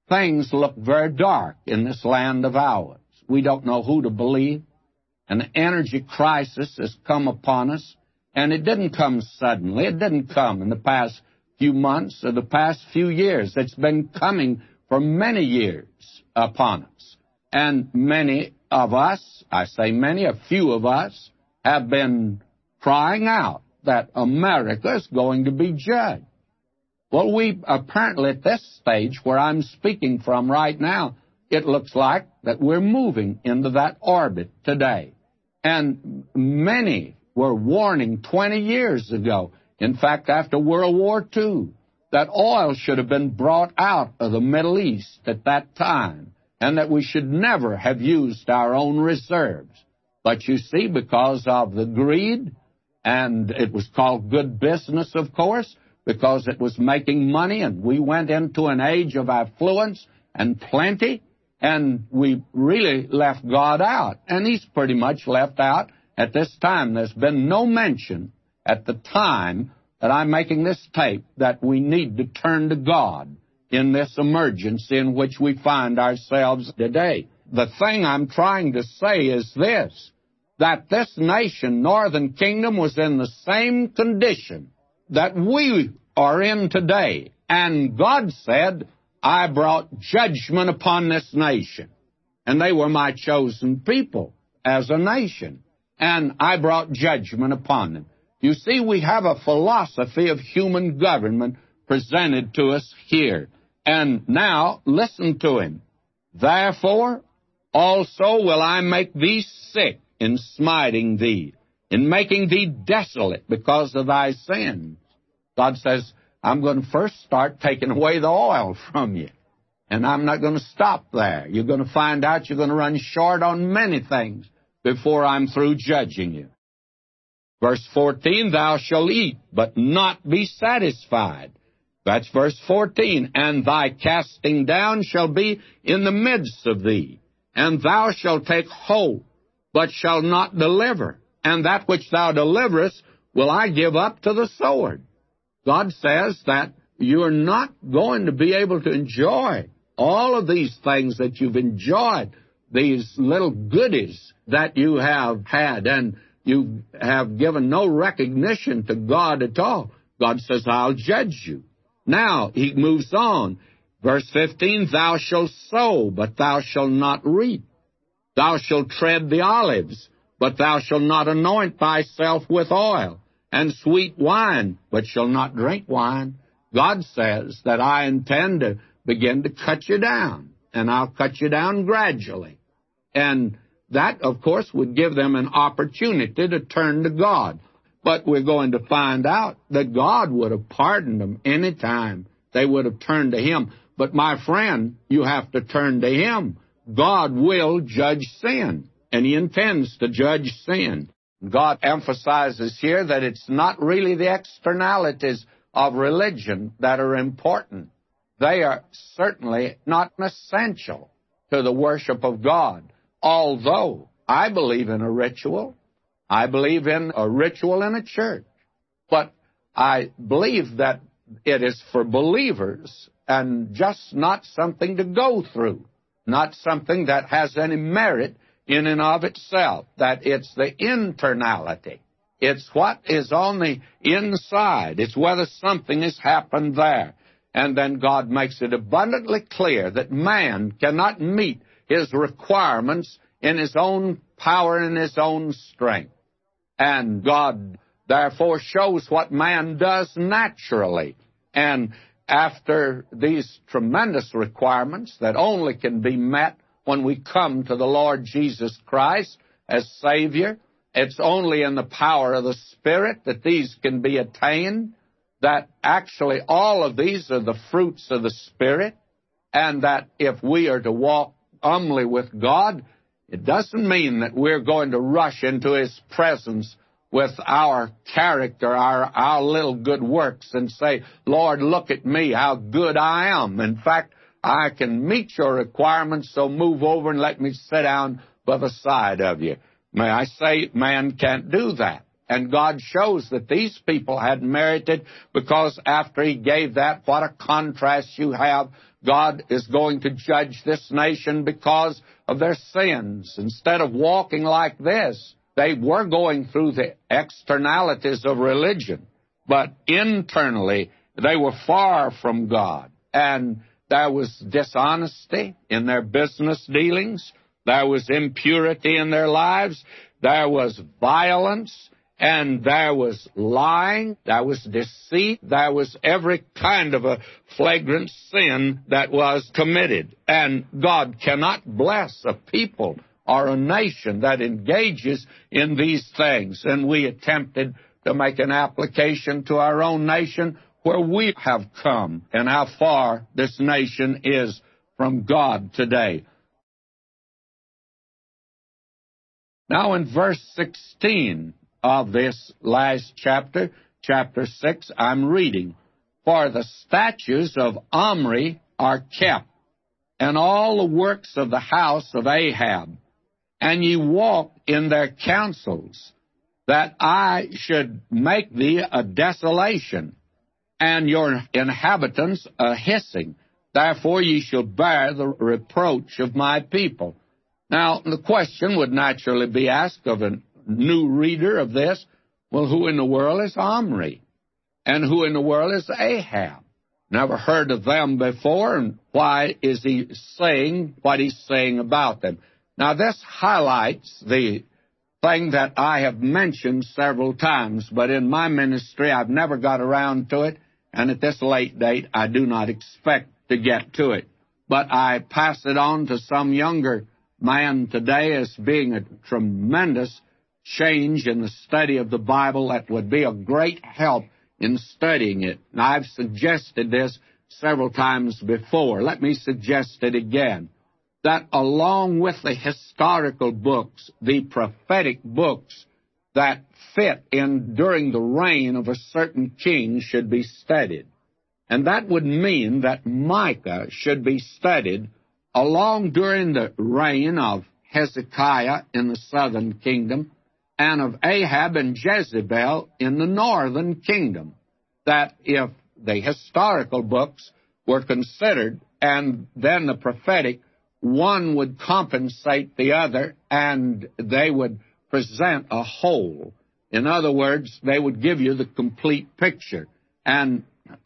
things look very dark in this land of ours. We don't know who to believe. An energy crisis has come upon us, and it didn't come suddenly. It didn't come in the past few months or the past few years. It's been coming for many years upon us. And many of us, I say many, a few of us, have been crying out that America is going to be judged. Well, we apparently at this stage where I'm speaking from right now, it looks like that we're moving into that orbit today. And many were warning 20 years ago, in fact, after World War II, that oil should have been brought out of the Middle East at that time, and that we should never have used our own reserves. But you see, because of the greed, and it was called good business, of course, because it was making money, and we went into an age of affluence and plenty, and we really left God out. And He's pretty much left out at this time. There's been no mention at the time that I'm making this tape that we need to turn to God in this emergency in which we find ourselves today. The thing I'm trying to say is this, that this nation, Northern Kingdom, was in the same condition that we are in today. And God said, I brought judgment upon this nation. And they were my chosen people as a nation. And I brought judgment upon them. You see, we have a philosophy of human government presented to us here. And now, listen to him. Therefore, also will I make thee sick in smiting thee, in making thee desolate because of thy sins. God says, I'm going to first start taking away the oil from you. And I'm not going to stop there. You're going to find out you're going to run short on many things before I'm through judging you. Verse 14, thou shalt eat, but not be satisfied. That's verse 14. And thy casting down shall be in the midst of thee, and thou shalt take hold, but shalt not deliver. And that which thou deliverest will I give up to the sword. God says that you're not going to be able to enjoy all of these things that you've enjoyed, these little goodies that you have had, and you have given no recognition to God at all. God says, I'll judge you. Now, he moves on. Verse 15, thou shalt sow, but thou shalt not reap. Thou shalt tread the olives, but thou shalt not anoint thyself with oil, and sweet wine, but shalt not drink wine. God says that I intend to begin to cut you down, and I'll cut you down gradually. And that, of course, would give them an opportunity to turn to God. But we're going to find out that God would have pardoned them any time they would have turned to Him. But, my friend, you have to turn to Him. God will judge sin, and He intends to judge sin. God emphasizes here that it's not really the externalities of religion that are important. They are certainly not essential to the worship of God. Although I believe in a ritual, I believe in a ritual in a church, but I believe that it is for believers and just not something to go through, not something that has any merit in and of itself, that it's the internality. It's what is on the inside. It's whether something has happened there. And then God makes it abundantly clear that man cannot meet his requirements in his own power and his own strength. And God, therefore, shows what man does naturally. And after these tremendous requirements that only can be met when we come to the Lord Jesus Christ as Savior, it's only in the power of the Spirit that these can be attained, that actually all of these are the fruits of the Spirit, and that if we are to walk humbly with God, it doesn't mean that we're going to rush into His presence with our character, our little good works, and say, Lord, look at me, how good I am. In fact, I can meet your requirements, so move over and let me sit down by the side of you. May I say, man can't do that. And God shows that these people had merited, because after He gave that, what a contrast you have. God is going to judge this nation because of their sins. Instead of walking like this, they were going through the externalities of religion, but internally they were far from God. And there was dishonesty in their business dealings. There was impurity in their lives. There was violence. And there was lying. There was deceit. There was every kind of a flagrant sin that was committed. And God cannot bless a people or a nation that engages in these things. And we attempted to make an application to our own nation, where we have come and how far this nation is from God today. Now in verse 16 of this last chapter, chapter 6, I'm reading, "For the statutes of Omri are kept, and all the works of the house of Ahab, and ye walked in their counsels, that I should make thee a desolation, and your inhabitants a hissing. Therefore ye shall bear the reproach of my people." Now, the question would naturally be asked of a new reader of this, well, who in the world is Omri? And who in the world is Ahab? Never heard of them before, and why is he saying what he's saying about them? Now, this highlights the thing that I have mentioned several times, but in my ministry I've never got around to it, and at this late date I do not expect to get to it. But I pass it on to some younger man today as being a tremendous change in the study of the Bible that would be a great help in studying it. And I've suggested this several times before. Let me suggest it again. That along with the historical books, the prophetic books that fit in during the reign of a certain king should be studied. And that would mean that Micah should be studied along during the reign of Hezekiah in the southern kingdom and of Ahab and Jezebel in the northern kingdom. That if the historical books were considered and then the prophetic, one would compensate the other, and they would present a whole. In other words, they would give you the complete picture. And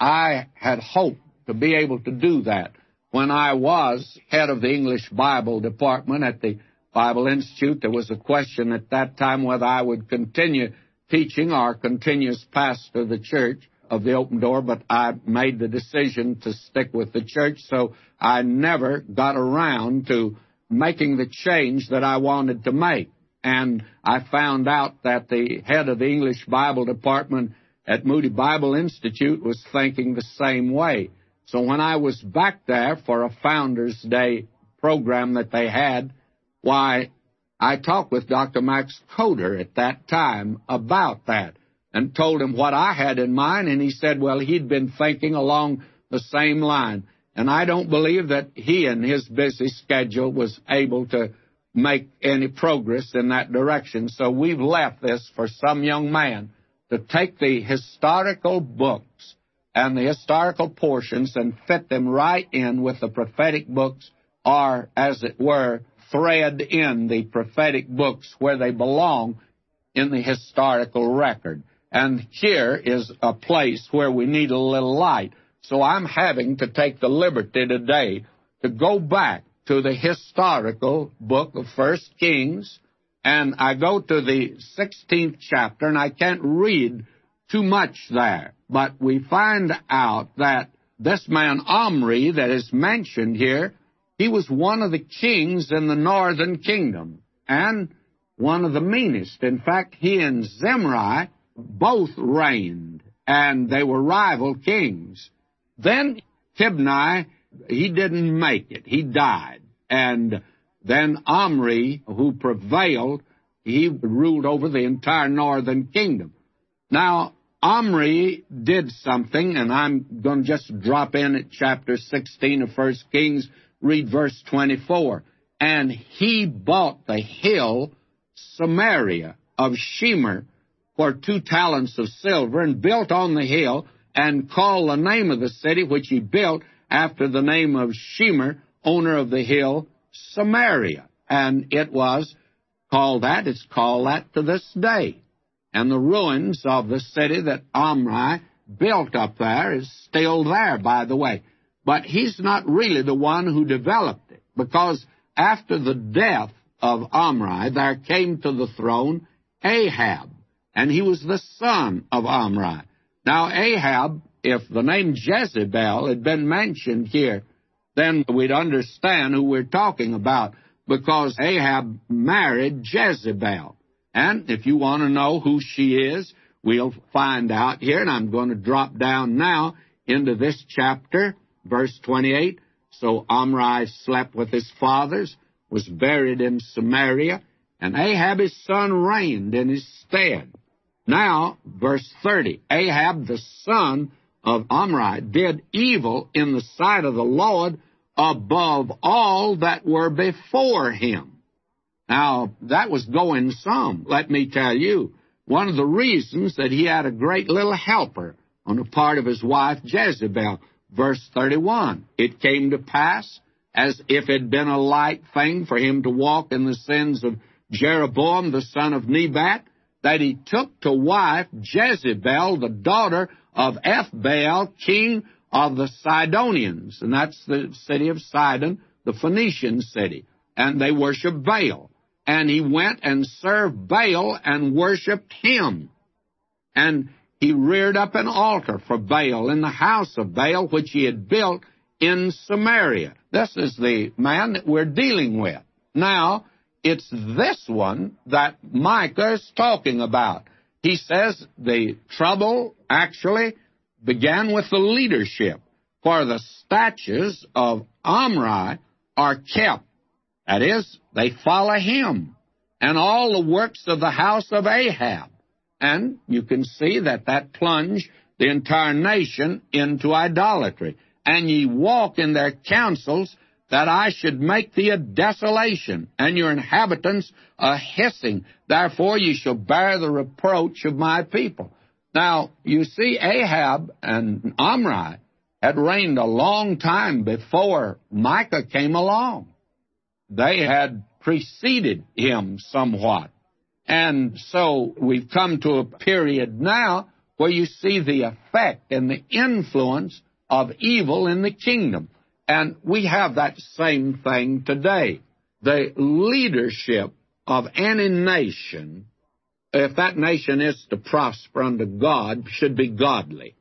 I had hoped to be able to do that. When I was head of the English Bible department at the Bible Institute, there was a question at that time whether I would continue teaching or continue as pastor of the church of the Open Door, but I made the decision to stick with the church, so I never got around to making the change that I wanted to make. And I found out that the head of the English Bible department at Moody Bible Institute was thinking the same way. So when I was back there for a Founders Day program that they had, why, I talked with Dr. Max Coder at that time about that and told him what I had in mind, and he said, well, he'd been thinking along the same line. And I don't believe that he in his busy schedule was able to make any progress in that direction. So we've left this for some young man to take the historical books and the historical portions and fit them right in with the prophetic books, or, as it were, thread in the prophetic books where they belong in the historical record. And here is a place where we need a little light. So I'm having to take the liberty today to go back to the historical book of 1 Kings, and I go to the 16th chapter, and I can't read too much there, but we find out that this man Omri that is mentioned here, he was one of the kings in the northern kingdom, and one of the meanest. In fact, he and Zimri both reigned, and they were rival kings. Then Tibni, he didn't make it. He died. And then Omri, who prevailed, he ruled over the entire northern kingdom. Now, Omri did something, and I'm going to just drop in at chapter 16 of 1 Kings, read verse 24. And he bought the hill Samaria of Shemer for 2 talents of silver, and built on the hill, and called the name of the city which he built after the name of Shemer, owner of the hill, Samaria. And it was called that. It's called that to this day. And the ruins of the city that Omri built up there is still there, by the way. But he's not really the one who developed it, because after the death of Omri, there came to the throne Ahab, and he was the son of Omri. Now, Ahab, if the name Jezebel had been mentioned here, then we'd understand who we're talking about, because Ahab married Jezebel. And if you want to know who she is, we'll find out here, and I'm going to drop down now into this chapter, verse 28. So Omri slept with his fathers, was buried in Samaria, and Ahab his son reigned in his stead. Now, verse 30, Ahab the son of Omri did evil in the sight of the Lord above all that were before him. Now, that was going some, let me tell you. One of the reasons that he had a great little helper on the part of his wife Jezebel. Verse 31, it came to pass, as if it had been a light thing for him to walk in the sins of Jeroboam the son of Nebat, that he took to wife Jezebel, the daughter of Ethbaal, king of the Sidonians. And that's the city of Sidon, the Phoenician city. And they worshiped Baal. And he went and served Baal and worshiped him. And he reared up an altar for Baal in the house of Baal, which he had built in Samaria. This is the man that we're dealing with. Now, it's this one that Micah is talking about. He says the trouble actually began with the leadership, for the statutes of Omri are kept. That is, they follow him, and all the works of the house of Ahab. And you can see that plunged the entire nation into idolatry. And ye walk in their counsels, that I should make thee a desolation, and your inhabitants a hissing. Therefore ye shall bear the reproach of my people. Now, you see, Ahab and Omri had reigned a long time before Micah came along. They had preceded him somewhat. And so we've come to a period now where you see the effect and the influence of evil in the kingdom. And we have that same thing today. The leadership of any nation, if that nation is to prosper under God, should be godly.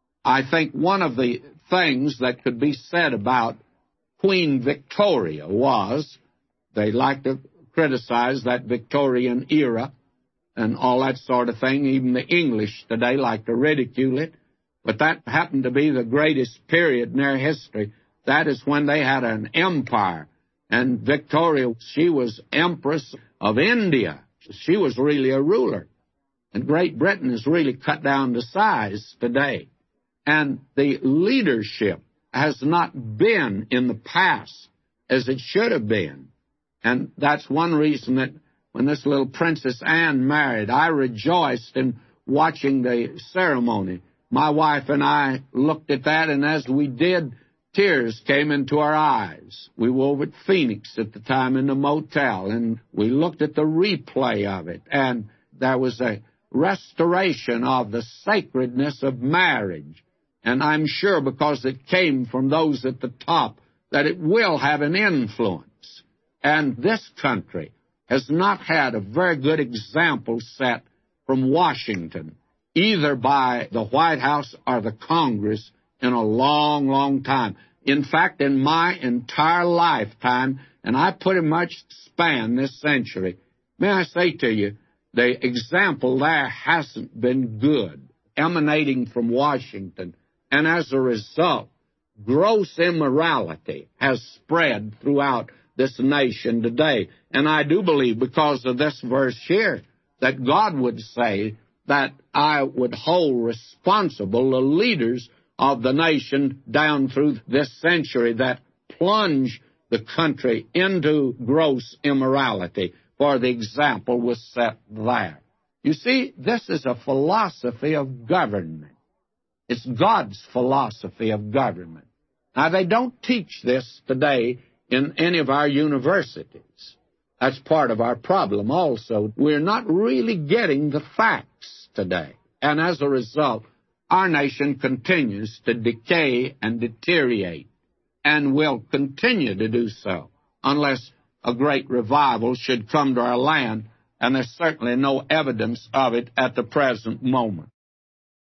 I think one of the things that could be said about Queen Victoria was, they like to criticize that Victorian era and all that sort of thing. Even the English today like to ridicule it. But that happened to be the greatest period in their history. That is when they had an empire. And Victoria, she was Empress of India. She was really a ruler. And Great Britain is really cut down to size today. And the leadership has not been in the past as it should have been. And that's one reason that when this little Princess Anne married, I rejoiced in watching the ceremony. My wife and I looked at that, and as we did, tears came into our eyes. We were over at Phoenix at the time in the motel, and we looked at the replay of it, and there was a restoration of the sacredness of marriage. And I'm sure because it came from those at the top that it will have an influence. And this country has not had a very good example set from Washington, either by the White House or the Congress, in a long, long time. In fact, in my entire lifetime, and I pretty much span this century, may I say to you, the example there hasn't been good, emanating from Washington. And as a result, gross immorality has spread throughout this nation today. And I do believe, because of this verse here, that God would say that I would hold responsible the leaders of the nation down through this century that plunge the country into gross immorality, for the example was set there. You see, this is a philosophy of government. It's God's philosophy of government. Now, they don't teach this today in any of our universities. That's part of our problem also. We're not really getting the facts today. And as a result, our nation continues to decay and deteriorate, and will continue to do so unless a great revival should come to our land, and there's certainly no evidence of it at the present moment.